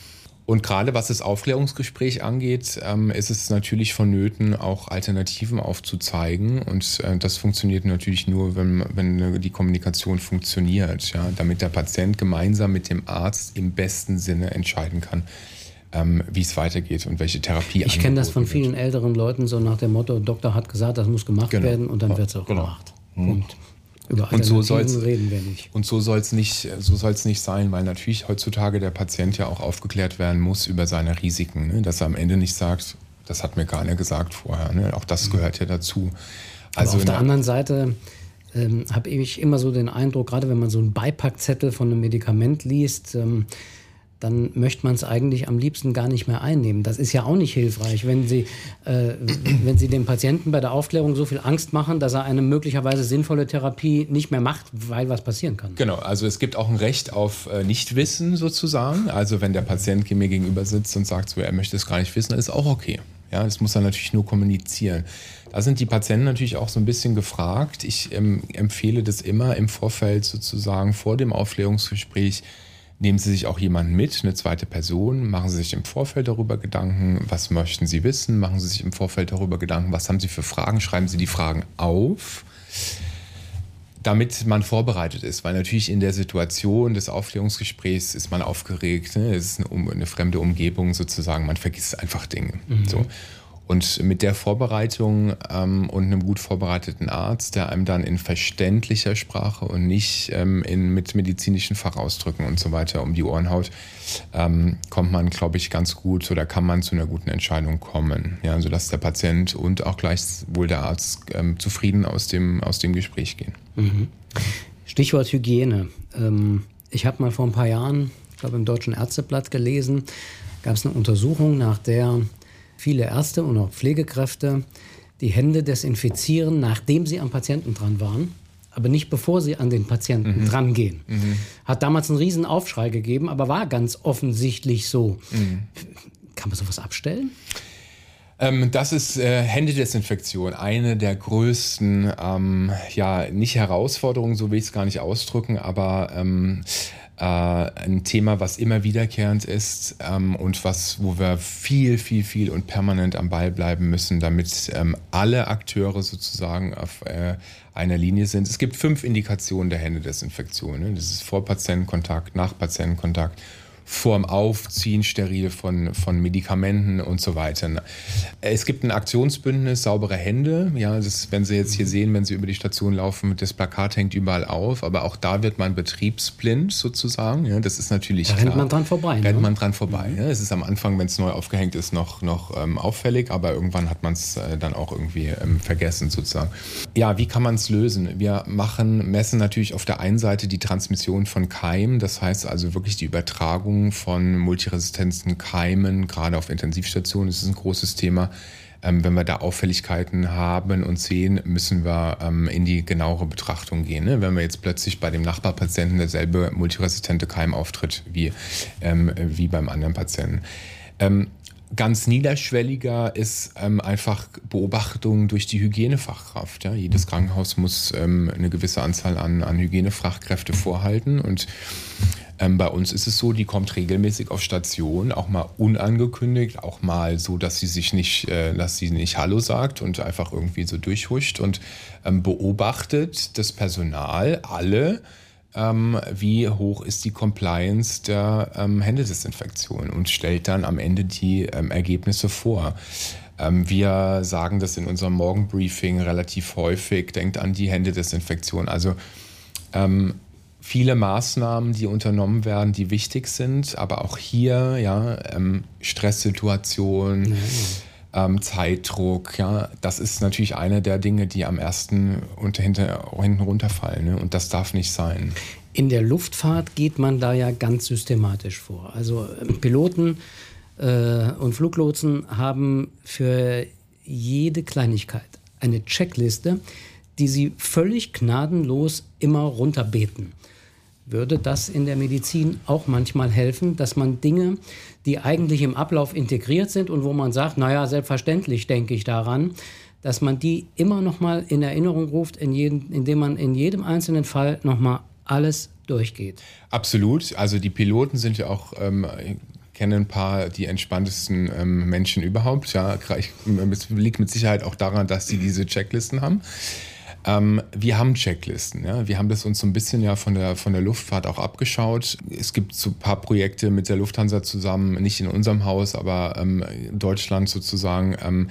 Und gerade was das Aufklärungsgespräch angeht, ähm, ist es natürlich vonnöten, auch Alternativen aufzuzeigen. Und äh, das funktioniert natürlich nur, wenn, wenn die Kommunikation funktioniert, ja, damit der Patient gemeinsam mit dem Arzt im besten Sinne entscheiden kann, ähm, wie es weitergeht und welche Therapie. Ich kenne das von vielen wird. älteren Leuten, so nach dem Motto, Doktor hat gesagt, das muss gemacht genau. werden und dann ja, wird es auch genau. gemacht. Mhm. Über und so soll's, reden wir nicht. Und so soll es nicht, so soll's nicht sein, weil natürlich heutzutage der Patient ja auch aufgeklärt werden muss über seine Risiken. Ne? Dass er am Ende nicht sagt, das hat mir keiner gesagt vorher. Ne? Auch das gehört ja dazu. Also auf der anderen Seite ähm, habe ich immer so den Eindruck, gerade wenn man so einen Beipackzettel von einem Medikament liest, ähm, dann möchte man es eigentlich am liebsten gar nicht mehr einnehmen. Das ist ja auch nicht hilfreich, wenn Sie, äh, wenn Sie dem Patienten bei der Aufklärung so viel Angst machen, dass er eine möglicherweise sinnvolle Therapie nicht mehr macht, weil was passieren kann. Genau, also es gibt auch ein Recht auf äh, Nichtwissen sozusagen. Also wenn der Patient mir gegenüber sitzt und sagt, so, er möchte es gar nicht wissen, dann ist auch okay. Ja, das muss er natürlich nur kommunizieren. Da sind die Patienten natürlich auch so ein bisschen gefragt. Ich ähm, empfehle das immer im Vorfeld sozusagen vor dem Aufklärungsgespräch. Nehmen Sie sich auch jemanden mit, eine zweite Person, machen Sie sich im Vorfeld darüber Gedanken, was möchten Sie wissen, machen Sie sich im Vorfeld darüber Gedanken, was haben Sie für Fragen, schreiben Sie die Fragen auf, damit man vorbereitet ist, weil natürlich in der Situation des Aufklärungsgesprächs ist man aufgeregt, ne? Es ist eine, eine fremde Umgebung sozusagen, man vergisst einfach Dinge. Mhm. So. Und mit der Vorbereitung ähm, und einem gut vorbereiteten Arzt, der einem dann in verständlicher Sprache und nicht ähm, in, mit medizinischen Fachausdrücken und so weiter um die Ohren haut, ähm, kommt man, glaube ich, ganz gut oder kann man zu einer guten Entscheidung kommen. Ja, sodass der Patient und auch gleich wohl der Arzt ähm, zufrieden aus dem, aus dem Gespräch gehen. Mhm. Stichwort Hygiene. Ähm, ich habe mal vor ein paar Jahren, ich glaube im Deutschen Ärzteblatt gelesen, gab es eine Untersuchung, nach der viele Ärzte und auch Pflegekräfte die Hände desinfizieren, nachdem sie am Patienten dran waren, aber nicht bevor sie an den Patienten mhm. dran gehen. Mhm. Hat damals einen riesen Aufschrei gegeben, aber war ganz offensichtlich so. Mhm. Kann man sowas abstellen? Ähm, das ist äh, Händedesinfektion, eine der größten, ähm, ja, nicht Herausforderungen, so will ich es gar nicht ausdrücken, aber ähm, ein Thema, was immer wiederkehrend ist ähm, und was, wo wir viel, viel, viel und permanent am Ball bleiben müssen, damit ähm, alle Akteure sozusagen auf äh, einer Linie sind. Es gibt fünf Indikationen der Händedesinfektion. Ne? Das ist Vor-Patientenkontakt, Nach-Patientenkontakt, vorm Aufziehen steril von, von Medikamenten und so weiter. Es gibt ein Aktionsbündnis Saubere Hände. Ja, das, wenn Sie jetzt hier sehen, wenn Sie über die Station laufen, das Plakat hängt überall auf, aber auch da wird man betriebsblind sozusagen. Ja, das ist natürlich da klar. rennt man dran vorbei. Rennt ne? man dran vorbei. Mhm. Ja, es ist am Anfang, wenn es neu aufgehängt ist, noch, noch ähm, auffällig, aber irgendwann hat man es äh, dann auch irgendwie ähm, vergessen sozusagen. Ja, wie kann man es lösen? Wir machen, messen natürlich auf der einen Seite die Transmission von Keimen, das heißt also wirklich die Übertragung von multiresistenten Keimen, gerade auf Intensivstationen, das ist ein großes Thema. Ähm, wenn wir da Auffälligkeiten haben und sehen, müssen wir ähm, in die genauere Betrachtung gehen. Ne? Wenn wir jetzt plötzlich bei dem Nachbarpatienten derselbe multiresistente Keim auftritt wie, ähm, wie beim anderen Patienten. Ähm, Ganz niederschwelliger ist ähm, einfach Beobachtung durch die Hygienefachkraft. Ja? Jedes Krankenhaus muss ähm, eine gewisse Anzahl an, an Hygienefachkräfte vorhalten und ähm, bei uns ist es so, die kommt regelmäßig auf Station, auch mal unangekündigt, auch mal so, dass sie sich nicht, äh, dass sie nicht Hallo sagt und einfach irgendwie so durchhuscht und ähm, beobachtet das Personal, alle, Ähm, wie hoch ist die Compliance der ähm, Händedesinfektion und stellt dann am Ende die ähm, Ergebnisse vor. Ähm, wir sagen das in unserem Morgenbriefing relativ häufig, denkt an die Händedesinfektion. Also ähm, viele Maßnahmen, die unternommen werden, die wichtig sind, aber auch hier ja ähm, Stresssituation, mhm. ähm, Zeitdruck, ja, das ist natürlich eine der Dinge, die am ersten und hinter, hinten runterfallen, ne? Und das darf nicht sein. In der Luftfahrt geht man da ja ganz systematisch vor. Also Piloten äh, und Fluglotsen haben für jede Kleinigkeit eine Checkliste, die sie völlig gnadenlos immer runterbeten. Würde das in der Medizin auch manchmal helfen, dass man Dinge, die eigentlich im Ablauf integriert sind und wo man sagt, naja, selbstverständlich denke ich daran, dass man die immer noch mal in Erinnerung ruft, in jedem, indem man in jedem einzelnen Fall noch mal alles durchgeht? Absolut. Also die Piloten sind ja auch ähm, kenne ein paar die entspanntesten ähm, Menschen überhaupt. Ja, ich, es liegt mit Sicherheit auch daran, dass sie diese Checklisten haben. Ähm, wir haben Checklisten. Ja? Wir haben das uns so ein bisschen ja von der, von der Luftfahrt auch abgeschaut. Es gibt so ein paar Projekte mit der Lufthansa zusammen, nicht in unserem Haus, aber ähm, in Deutschland sozusagen, ähm,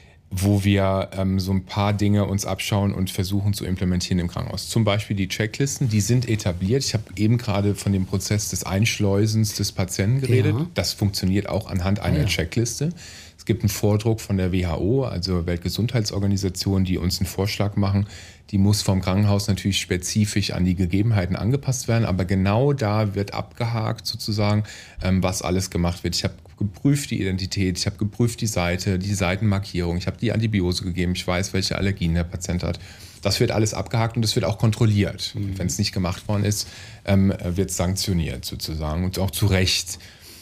wo wir ähm, so ein paar Dinge uns abschauen und versuchen zu implementieren im Krankenhaus. Zum Beispiel die Checklisten, die sind etabliert. Ich habe eben gerade von dem Prozess des Einschleusens des Patienten geredet. Ja. Das funktioniert auch anhand einer ah, ja. Checkliste. Es gibt einen Vordruck von der W H O, also Weltgesundheitsorganisation, die uns einen Vorschlag machen. Die muss vom Krankenhaus natürlich spezifisch an die Gegebenheiten angepasst werden, aber genau da wird abgehakt sozusagen, ähm, was alles gemacht wird. Ich habe geprüft die Identität, ich habe geprüft die Seite, die Seitenmarkierung, ich habe die Antibiose gegeben, ich weiß, welche Allergien der Patient hat. Das wird alles abgehakt und das wird auch kontrolliert. Mhm. Wenn es nicht gemacht worden ist, ähm, wird es sanktioniert sozusagen und auch zu Recht.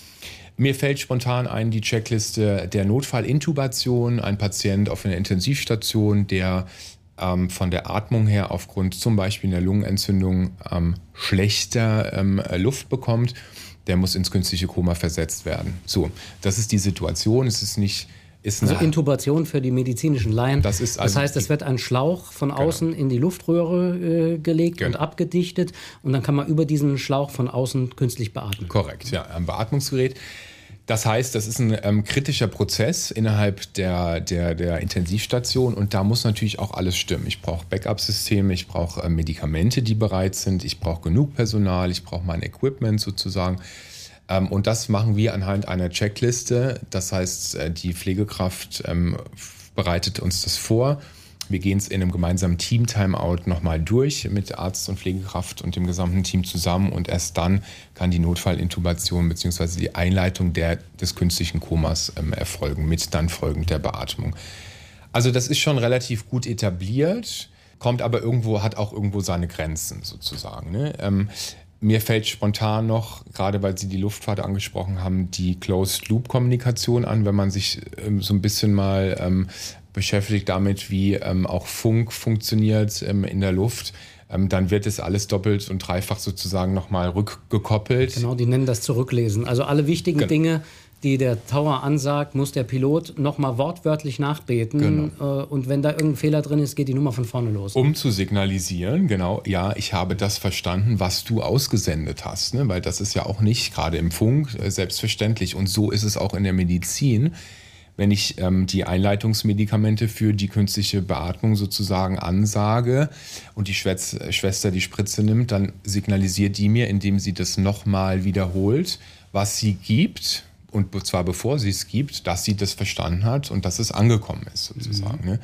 Mir fällt spontan ein die Checkliste der Notfallintubation. Ein Patient auf einer Intensivstation, der ähm, von der Atmung her aufgrund zum Beispiel einer Lungenentzündung ähm, schlechter ähm, Luft bekommt, der muss ins künstliche Koma versetzt werden. So, das ist die Situation. Es ist nicht... Ist also Intubation für die medizinischen Laien. Das, ist also das heißt, es wird ein Schlauch von außen genau. in die Luftröhre äh, gelegt genau. und abgedichtet und dann kann man über diesen Schlauch von außen künstlich beatmen. Korrekt, ja, ein Beatmungsgerät. Das heißt, das ist ein ähm, kritischer Prozess innerhalb der, der, der Intensivstation und da muss natürlich auch alles stimmen. Ich brauche Backup-Systeme, ich brauche äh, Medikamente, die bereit sind, ich brauche genug Personal, ich brauche mein Equipment sozusagen. Ähm, und das machen wir anhand einer Checkliste. Das heißt, äh, die Pflegekraft ähm, bereitet uns das vor. Wir gehen es in einem gemeinsamen Team-Timeout nochmal durch mit Arzt und Pflegekraft und dem gesamten Team zusammen und erst dann kann die Notfallintubation bzw. die Einleitung der, des künstlichen Komas ähm, erfolgen, mit dann folgend der Beatmung. Also das ist schon relativ gut etabliert, kommt aber irgendwo, hat auch irgendwo seine Grenzen sozusagen. Ne? Ähm, Mir fällt spontan noch, gerade weil Sie die Luftfahrt angesprochen haben, die Closed-Loop-Kommunikation an, wenn man sich ähm, so ein bisschen mal ähm, beschäftigt damit, wie ähm, auch Funk funktioniert ähm, in der Luft, ähm, dann wird es alles doppelt und dreifach sozusagen nochmal rückgekoppelt. Genau, die nennen das Zurücklesen. Also alle wichtigen genau. Dinge, die der Tower ansagt, muss der Pilot nochmal wortwörtlich nachbeten. Genau. Äh, und wenn da irgendein Fehler drin ist, geht die Nummer von vorne los. Um zu signalisieren, genau, ja, ich habe das verstanden, was du ausgesendet hast. Ne? Weil das ist ja auch nicht, gerade im Funk, äh, selbstverständlich. Und so ist es auch in der Medizin. Wenn ich ähm, die Einleitungsmedikamente für die künstliche Beatmung sozusagen ansage und die Schwätz- Schwester die Spritze nimmt, dann signalisiert die mir, indem sie das nochmal wiederholt, was sie gibt. Und zwar bevor sie es gibt, dass sie das verstanden hat und dass es angekommen ist sozusagen. Mhm. Ne?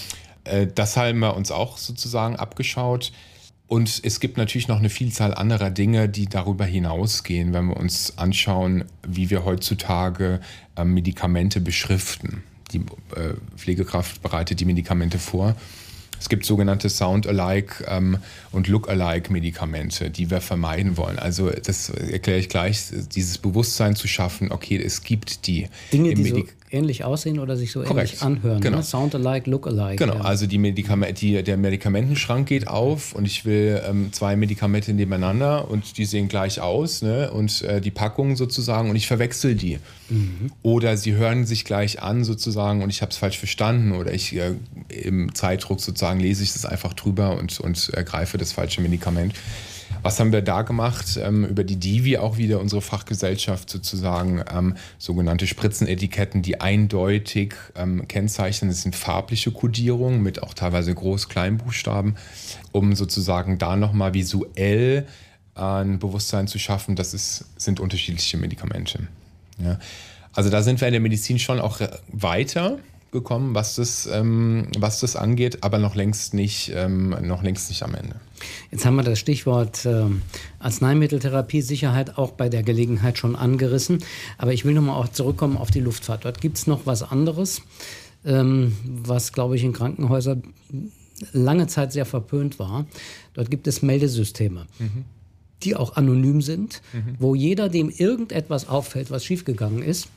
Äh, das haben wir uns auch sozusagen abgeschaut. Und es gibt natürlich noch eine Vielzahl anderer Dinge, die darüber hinausgehen, wenn wir uns anschauen, wie wir heutzutage äh, Medikamente beschriften. Die äh, Pflegekraft bereitet die Medikamente vor. Es gibt sogenannte Sound-alike ähm, und Look-alike-Medikamente, die wir vermeiden wollen. Also das erkläre ich gleich, dieses Bewusstsein zu schaffen, okay, es gibt die. Dinge, die Medik- so ähnlich aussehen oder sich so Korrekt. ähnlich anhören. Genau. Ne? Sound-alike, Look-alike. Genau, ja. also die Medikame- die, der Medikamentenschrank geht auf und ich will ähm, zwei Medikamente nebeneinander und die sehen gleich aus, ne? Und äh, die Packungen sozusagen und ich verwechsel die. Mhm. Oder sie hören sich gleich an sozusagen und ich habe es falsch verstanden oder ich äh, im Zeitdruck sozusagen lese ich das einfach drüber und, und ergreife das falsche Medikament. Was haben wir da gemacht? Ähm, über die Divi auch wieder unsere Fachgesellschaft sozusagen ähm, sogenannte Spritzenetiketten, die eindeutig ähm, kennzeichnen. Das sind farbliche Kodierungen mit auch teilweise Groß-Kleinbuchstaben, um sozusagen da nochmal visuell ein Bewusstsein zu schaffen, das ist, sind unterschiedliche Medikamente. Ja. Also da sind wir in der Medizin schon auch weiter gekommen, was das, ähm, was das angeht, aber noch längst nicht, ähm, noch längst nicht am Ende. Jetzt haben wir das Stichwort äh, Arzneimitteltherapie, Sicherheit auch bei der Gelegenheit schon angerissen. Aber ich will nochmal auch zurückkommen auf die Luftfahrt. Dort gibt es noch was anderes, ähm, was, glaube ich, in Krankenhäusern lange Zeit sehr verpönt war. Dort gibt es Meldesysteme, mhm. die auch anonym sind, mhm. wo jeder, dem irgendetwas auffällt, was schiefgegangen ist,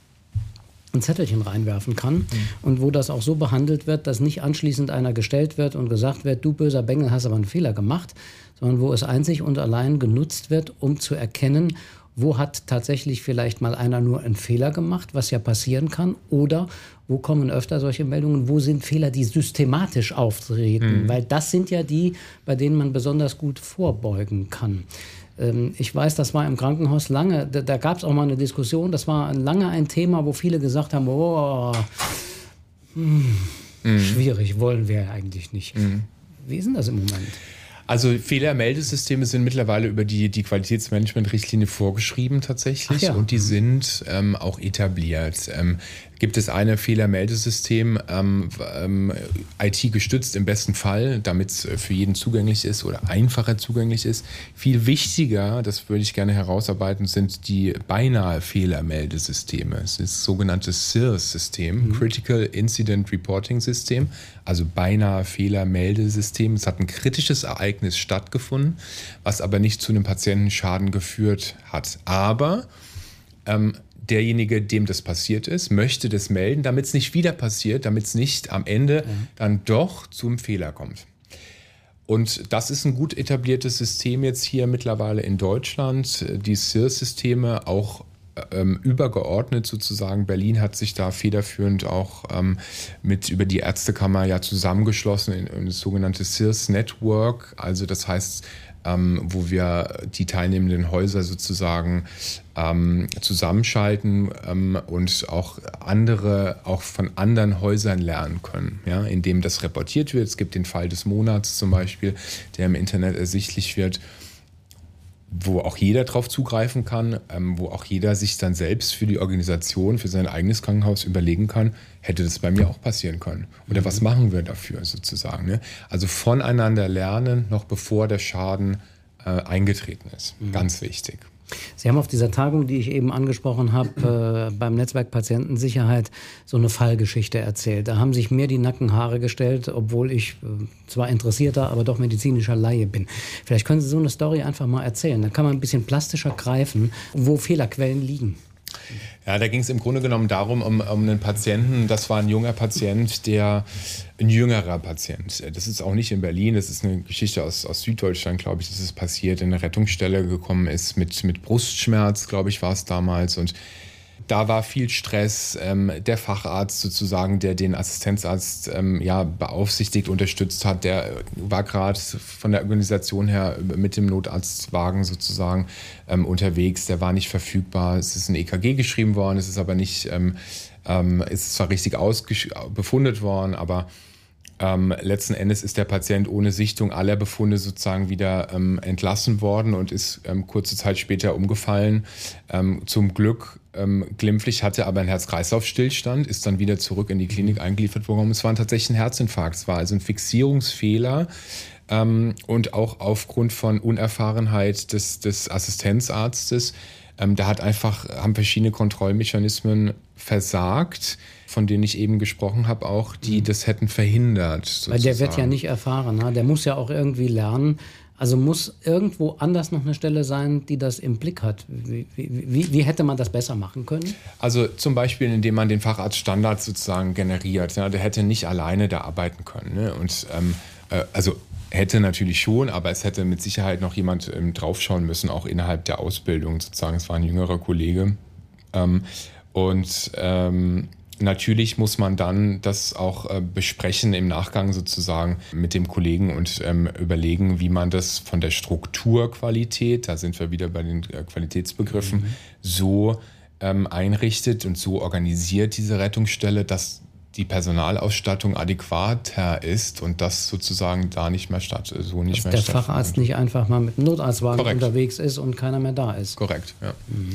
ein Zettelchen reinwerfen kann mhm. und wo das auch so behandelt wird, dass nicht anschließend einer gestellt wird und gesagt wird, du böser Bengel, hast aber einen Fehler gemacht, sondern wo es einzig und allein genutzt wird, um zu erkennen, wo hat tatsächlich vielleicht mal einer nur einen Fehler gemacht, was ja passieren kann, oder wo kommen öfter solche Meldungen, wo sind Fehler, die systematisch auftreten, mhm. weil das sind ja die, bei denen man besonders gut vorbeugen kann. Ähm, ich weiß, das war im Krankenhaus lange, da, da gab es auch mal eine Diskussion, das war lange ein Thema, wo viele gesagt haben, oh, hm, mhm. schwierig, wollen wir eigentlich nicht. Mhm. Wie ist denn das im Moment? Also Fehlermeldesysteme sind mittlerweile über die, die Qualitätsmanagement-Richtlinie vorgeschrieben tatsächlich, ja. Und die sind ähm, auch etabliert. Ähm, gibt es ein Fehlermeldesystem, ähm, ähm, I T gestützt im besten Fall, damit es für jeden zugänglich ist oder einfacher zugänglich ist. Viel wichtiger, das würde ich gerne herausarbeiten, sind die beinahe Fehlermeldesysteme. Es ist das sogenannte C I R S-System, mhm. Critical Incident Reporting System, also beinahe Fehlermeldesystem. Es hat ein kritisches Ereignis stattgefunden, was aber nicht zu einem Patientenschaden geführt hat. Aber ähm, derjenige, dem das passiert ist, möchte das melden, damit es nicht wieder passiert, damit es nicht am Ende mhm. dann doch zum Fehler kommt. Und das ist ein gut etabliertes System jetzt hier mittlerweile in Deutschland. Die C I R S-Systeme auch ähm, übergeordnet sozusagen. Berlin hat sich da federführend auch ähm, mit über die Ärztekammer ja zusammengeschlossen in, in das sogenannte C I R S-Network. Also das heißt, Ähm, wo wir die teilnehmenden Häuser sozusagen ähm, zusammenschalten ähm, und auch andere, auch von anderen Häusern lernen können, ja, indem das reportiert wird. Es gibt den Fall des Monats zum Beispiel, der im Internet ersichtlich wird, wo auch jeder drauf zugreifen kann, ähm, wo auch jeder sich dann selbst für die Organisation, für sein eigenes Krankenhaus überlegen kann, hätte das bei mir auch passieren können? Oder mhm. was machen wir dafür sozusagen? Ne? Also voneinander lernen, noch bevor der Schaden äh, eingetreten ist. Mhm. Ganz wichtig. Sie haben auf dieser Tagung, die ich eben angesprochen habe, äh, beim Netzwerk Patientensicherheit so eine Fallgeschichte erzählt. Da haben sich mir die Nackenhaare gestellt, obwohl ich äh, zwar interessierter, aber doch medizinischer Laie bin. Vielleicht können Sie so eine Story einfach mal erzählen. Dann kann man ein bisschen plastischer greifen, wo Fehlerquellen liegen. Ja, da ging es im Grunde genommen darum, um, um einen Patienten, das war ein junger Patient, der, ein jüngerer Patient. Das ist auch nicht in Berlin, das ist eine Geschichte aus, aus Süddeutschland, glaube ich, dass es passiert, in eine Rettungsstelle gekommen ist mit, mit Brustschmerz, glaube ich, war es damals, und da war viel Stress. Ähm, der Facharzt sozusagen, der den Assistenzarzt ähm, ja, beaufsichtigt, unterstützt hat, der war gerade von der Organisation her mit dem Notarztwagen sozusagen ähm, unterwegs. Der war nicht verfügbar. Es ist ein E K G geschrieben worden, es ist aber nicht, ähm, ähm, es ist zwar richtig befundet worden, aber Ähm, letzten Endes ist der Patient ohne Sichtung aller Befunde sozusagen wieder ähm, entlassen worden und ist ähm, kurze Zeit später umgefallen. Ähm, zum Glück ähm, glimpflich, hatte aber einen Herz-Kreislauf-Stillstand, ist dann wieder zurück in die Klinik eingeliefert worden. Es war tatsächlich ein Herzinfarkt. Es war also ein Fixierungsfehler. Ähm, und auch aufgrund von Unerfahrenheit des, des Assistenzarztes. Ähm, da hat einfach, haben verschiedene Kontrollmechanismen versagt, von denen ich eben gesprochen habe, auch, die das hätten verhindert. Sozusagen. Weil der wird ja nicht erfahren, ne? Der muss ja auch irgendwie lernen. Also muss irgendwo anders noch eine Stelle sein, die das im Blick hat. Wie, wie, wie hätte man das besser machen können? Also zum Beispiel, indem man den Facharztstandard sozusagen generiert. Ja, der hätte nicht alleine da arbeiten können. Ne? Und ähm, äh, also hätte natürlich schon, aber es hätte mit Sicherheit noch jemand ähm, draufschauen müssen, auch innerhalb der Ausbildung sozusagen. Es war ein jüngerer Kollege. Ähm, und ähm, natürlich muss man dann das auch äh, besprechen im Nachgang sozusagen mit dem Kollegen und ähm, überlegen, wie man das von der Strukturqualität, da sind wir wieder bei den äh, Qualitätsbegriffen, mhm. so ähm, einrichtet und so organisiert, diese Rettungsstelle, dass die Personalausstattung adäquater ist und das sozusagen da nicht mehr statt, so nicht dass mehr der Facharzt nicht einfach mal mit dem Notarztwagen Korrekt. unterwegs ist und keiner mehr da ist. Korrekt, ja. Mhm.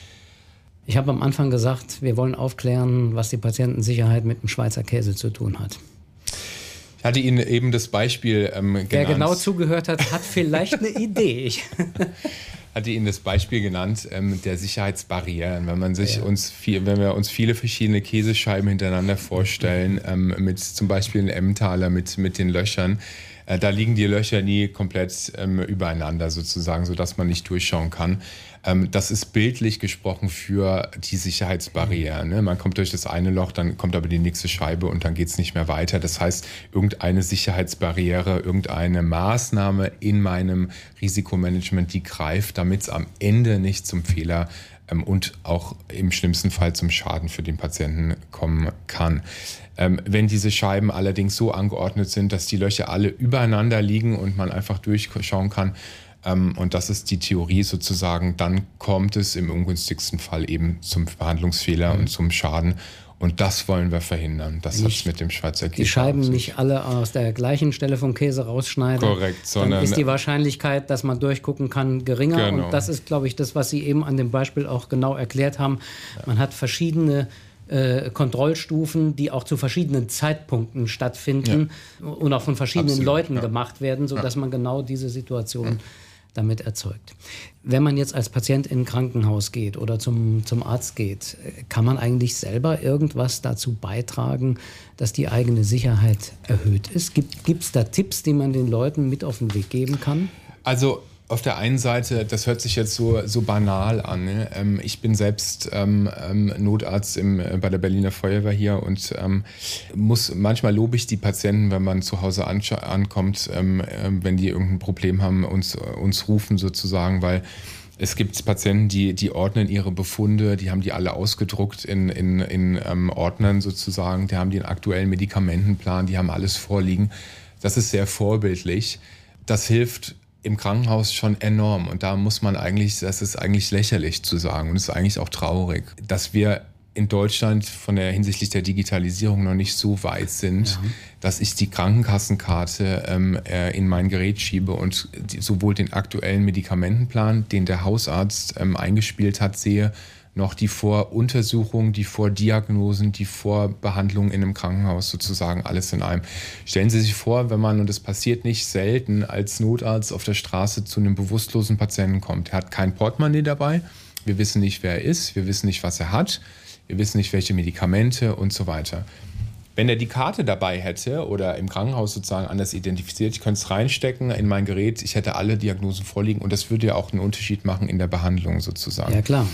Ich habe am Anfang gesagt, wir wollen aufklären, was die Patientensicherheit mit dem Schweizer Käse zu tun hat. Ich hatte Ihnen eben das Beispiel ähm, genannt. Wer genau zugehört hat, hat vielleicht eine Idee. Ich hatte Ihnen das Beispiel genannt ähm, der Sicherheitsbarrieren. Wenn man sich ja. uns viel, wenn wir uns viele verschiedene Käsescheiben hintereinander vorstellen, ähm, mit zum Beispiel einem Emmentaler mit, mit den Löchern, Äh, da liegen die Löcher nie komplett ähm, übereinander sozusagen, sodass man nicht durchschauen kann. Ähm, das ist bildlich gesprochen für die Sicherheitsbarriere. Ne? Man kommt durch das eine Loch, dann kommt aber die nächste Scheibe und dann geht es nicht mehr weiter. Das heißt, irgendeine Sicherheitsbarriere, irgendeine Maßnahme in meinem Risikomanagement, die greift, damit es am Ende nicht zum Fehler ähm, und auch im schlimmsten Fall zum Schaden für den Patienten kommen kann. Ähm, wenn diese Scheiben allerdings so angeordnet sind, dass die Löcher alle übereinander liegen und man einfach durchschauen kann, ähm, und das ist die Theorie sozusagen, dann kommt es im ungünstigsten Fall eben zum Behandlungsfehler mhm. und zum Schaden. Und das wollen wir verhindern. Das hat es mit dem Schweizer Käse. Die Scheiben nicht alle aus der gleichen Stelle vom Käse rausschneiden. Korrekt, sondern dann ist die Wahrscheinlichkeit, dass man durchgucken kann, geringer. Genau. Und das ist, glaube ich, das, was Sie eben an dem Beispiel auch genau erklärt haben. Ja. Man hat verschiedene äh, Kontrollstufen, die auch zu verschiedenen Zeitpunkten stattfinden ja. und auch von verschiedenen Absolut, Leuten ja. gemacht werden, sodass ja. man genau diese Situation ja. damit erzeugt. Wenn man jetzt als Patient in ein Krankenhaus geht oder zum, zum Arzt geht, kann man eigentlich selber irgendwas dazu beitragen, dass die eigene Sicherheit erhöht ist? Gibt es da Tipps, die man den Leuten mit auf den Weg geben kann? Also auf der einen Seite, das hört sich jetzt so, so banal an. Ne? Ähm, ich bin selbst ähm, Notarzt im, äh, bei der Berliner Feuerwehr hier und ähm, muss, manchmal lobe ich die Patienten, wenn man zu Hause an, ankommt, ähm, äh, wenn die irgendein Problem haben, uns, uns rufen sozusagen, weil es gibt Patienten, die, die ordnen ihre Befunde, die haben die alle ausgedruckt in, in, in ähm, Ordnern sozusagen, die haben den aktuellen Medikamentenplan, die haben alles vorliegen. Das ist sehr vorbildlich. Das hilft im Krankenhaus schon enorm und da muss man eigentlich, das ist eigentlich lächerlich zu sagen und es ist eigentlich auch traurig, dass wir in Deutschland von der hinsichtlich der Digitalisierung noch nicht so weit sind, ja. dass ich die Krankenkassenkarte ähm, äh, in mein Gerät schiebe und die, sowohl den aktuellen Medikamentenplan, den der Hausarzt ähm, eingespielt hat, sehe, noch die Voruntersuchungen, die Vordiagnosen, die Vorbehandlungen in einem Krankenhaus sozusagen alles in einem. Stellen Sie sich vor, wenn man, und das passiert nicht selten, als Notarzt auf der Straße zu einem bewusstlosen Patienten kommt. Er hat kein Portemonnaie dabei, wir wissen nicht, wer er ist, wir wissen nicht, was er hat, wir wissen nicht, welche Medikamente und so weiter. Wenn er die Karte dabei hätte oder im Krankenhaus sozusagen anders identifiziert, ich könnte es reinstecken in mein Gerät, ich hätte alle Diagnosen vorliegen und das würde ja auch einen Unterschied machen in der Behandlung sozusagen. Ja, klar.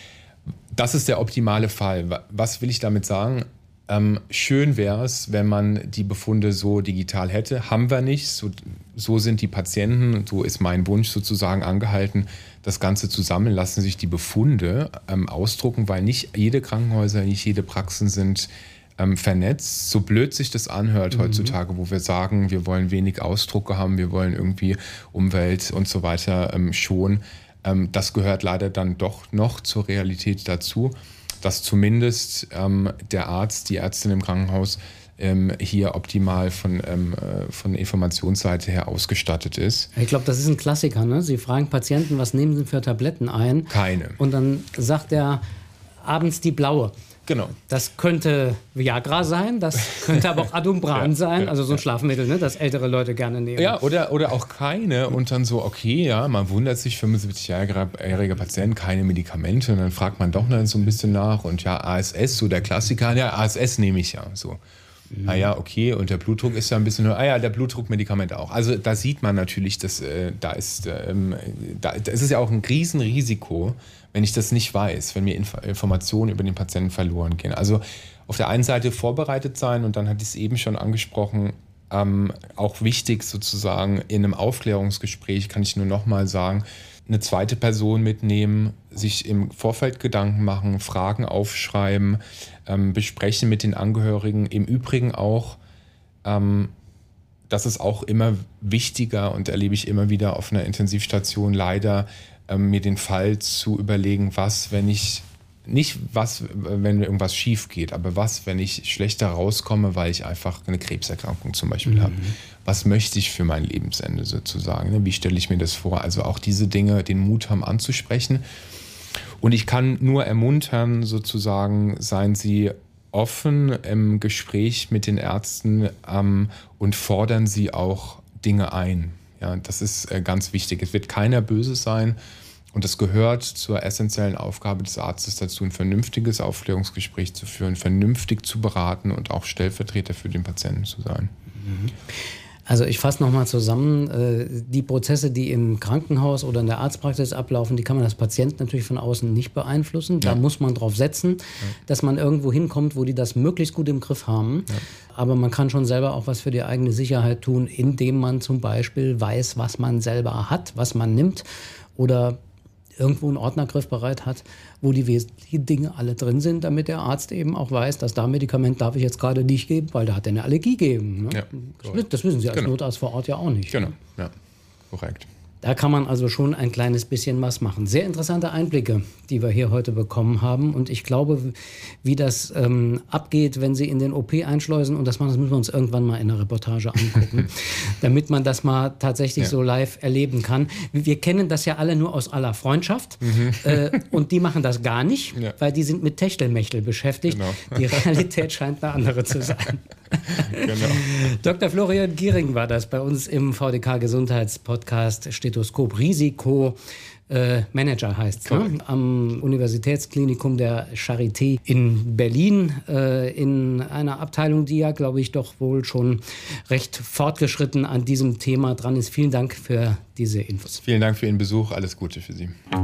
Das ist der optimale Fall. Was will ich damit sagen? Ähm, schön wäre es, wenn man die Befunde so digital hätte. Haben wir nicht. So, so sind die Patienten, so ist mein Wunsch sozusagen angehalten, das Ganze zu sammeln. Lassen sich die Befunde ähm, ausdrucken, weil nicht jede Krankenhäuser, nicht jede Praxen sind ähm, vernetzt. So blöd sich das anhört mhm. heutzutage, wo wir sagen, wir wollen wenig Ausdrucke haben, wir wollen irgendwie Umwelt und so weiter ähm, schonen. Das gehört leider dann doch noch zur Realität dazu, dass zumindest ähm, der Arzt, die Ärztin im Krankenhaus ähm, hier optimal von, ähm, von Informationsseite her ausgestattet ist. Ich glaube, das ist ein Klassiker. Ne? Sie fragen Patienten, was nehmen Sie für Tabletten ein? Keine. Und dann sagt er abends die blaue. Genau. Das könnte Viagra sein, das könnte aber auch Adumbran ja, sein, also so ein Schlafmittel, ne, das ältere Leute gerne nehmen. Ja, oder, oder auch keine und dann so, okay, ja, man wundert sich, fünfundsiebzig-jähriger Patient, keine Medikamente und dann fragt man doch noch so ein bisschen nach und ja, A S S, so der Klassiker, ja, A S S nehme ich ja, so. Mhm. Ah ja, okay, und der Blutdruck ist ja ein bisschen höher. Ah ja, der Blutdruckmedikament auch. Also da sieht man natürlich, dass äh, da ist, ähm, da, da ist es ja auch ein Riesenrisiko, wenn ich das nicht weiß, wenn mir Inf- Informationen über den Patienten verloren gehen. Also auf der einen Seite vorbereitet sein und dann hatte ich es eben schon angesprochen, ähm, auch wichtig sozusagen in einem Aufklärungsgespräch, kann ich nur noch mal sagen, eine zweite Person mitnehmen, sich im Vorfeld Gedanken machen, Fragen aufschreiben, ähm, besprechen mit den Angehörigen. Im Übrigen auch, ähm, das ist auch immer wichtiger und erlebe ich immer wieder auf einer Intensivstation leider, ähm, mir den Fall zu überlegen, was, wenn ich, nicht was, wenn mir irgendwas schief geht, aber was, wenn ich schlechter rauskomme, weil ich einfach eine Krebserkrankung zum Beispiel mhm. habe. Was möchte ich für mein Lebensende sozusagen? Wie stelle ich mir das vor? Also auch diese Dinge, den Mut haben anzusprechen. Und ich kann nur ermuntern, sozusagen, seien Sie offen im Gespräch mit den Ärzten ähm, und fordern Sie auch Dinge ein. Ja, das ist äh, ganz wichtig. Es wird keiner böse sein. Und es gehört zur essentiellen Aufgabe des Arztes dazu, ein vernünftiges Aufklärungsgespräch zu führen, vernünftig zu beraten und auch Stellvertreter für den Patienten zu sein. Mhm. Also ich fasse nochmal zusammen, äh, die Prozesse, die im Krankenhaus oder in der Arztpraxis ablaufen, die kann man als Patient natürlich von außen nicht beeinflussen. Da ja. muss man drauf setzen, ja. dass man irgendwo hinkommt, wo die das möglichst gut im Griff haben. Ja. Aber man kann schon selber auch was für die eigene Sicherheit tun, indem man zum Beispiel weiß, was man selber hat, was man nimmt oder irgendwo einen Ordner griffbereit hat, wo die wesentlichen Dinge alle drin sind, damit der Arzt eben auch weiß, dass da Medikament darf ich jetzt gerade nicht geben, weil da hat er eine Allergie gegeben. Ne? Ja, das, das wissen Sie als genau. Notarzt vor Ort ja auch nicht. Genau, ja, korrekt. Da kann man also schon ein kleines bisschen was machen. Sehr interessante Einblicke, die wir hier heute bekommen haben. Und ich glaube, wie das ähm, abgeht, wenn Sie in den O P einschleusen, und das, machen, das müssen wir uns irgendwann mal in der Reportage angucken, damit man das mal tatsächlich ja. so live erleben kann. Wir kennen das ja alle nur aus aller Freundschaft. Mhm. Äh, und die machen das gar nicht, ja. weil die sind mit Techtelmechtel beschäftigt. Genau. Die Realität scheint eine andere zu sein. Genau. Doktor Florian Giering war das bei uns im V D K-Gesundheitspodcast Stethoskop Risiko. Äh, Manager heißt es, ne? Am Universitätsklinikum der Charité in Berlin, äh, in einer Abteilung, die ja, glaube ich, doch wohl schon recht fortgeschritten an diesem Thema dran ist. Vielen Dank für diese Infos. Vielen Dank für Ihren Besuch. Alles Gute für Sie.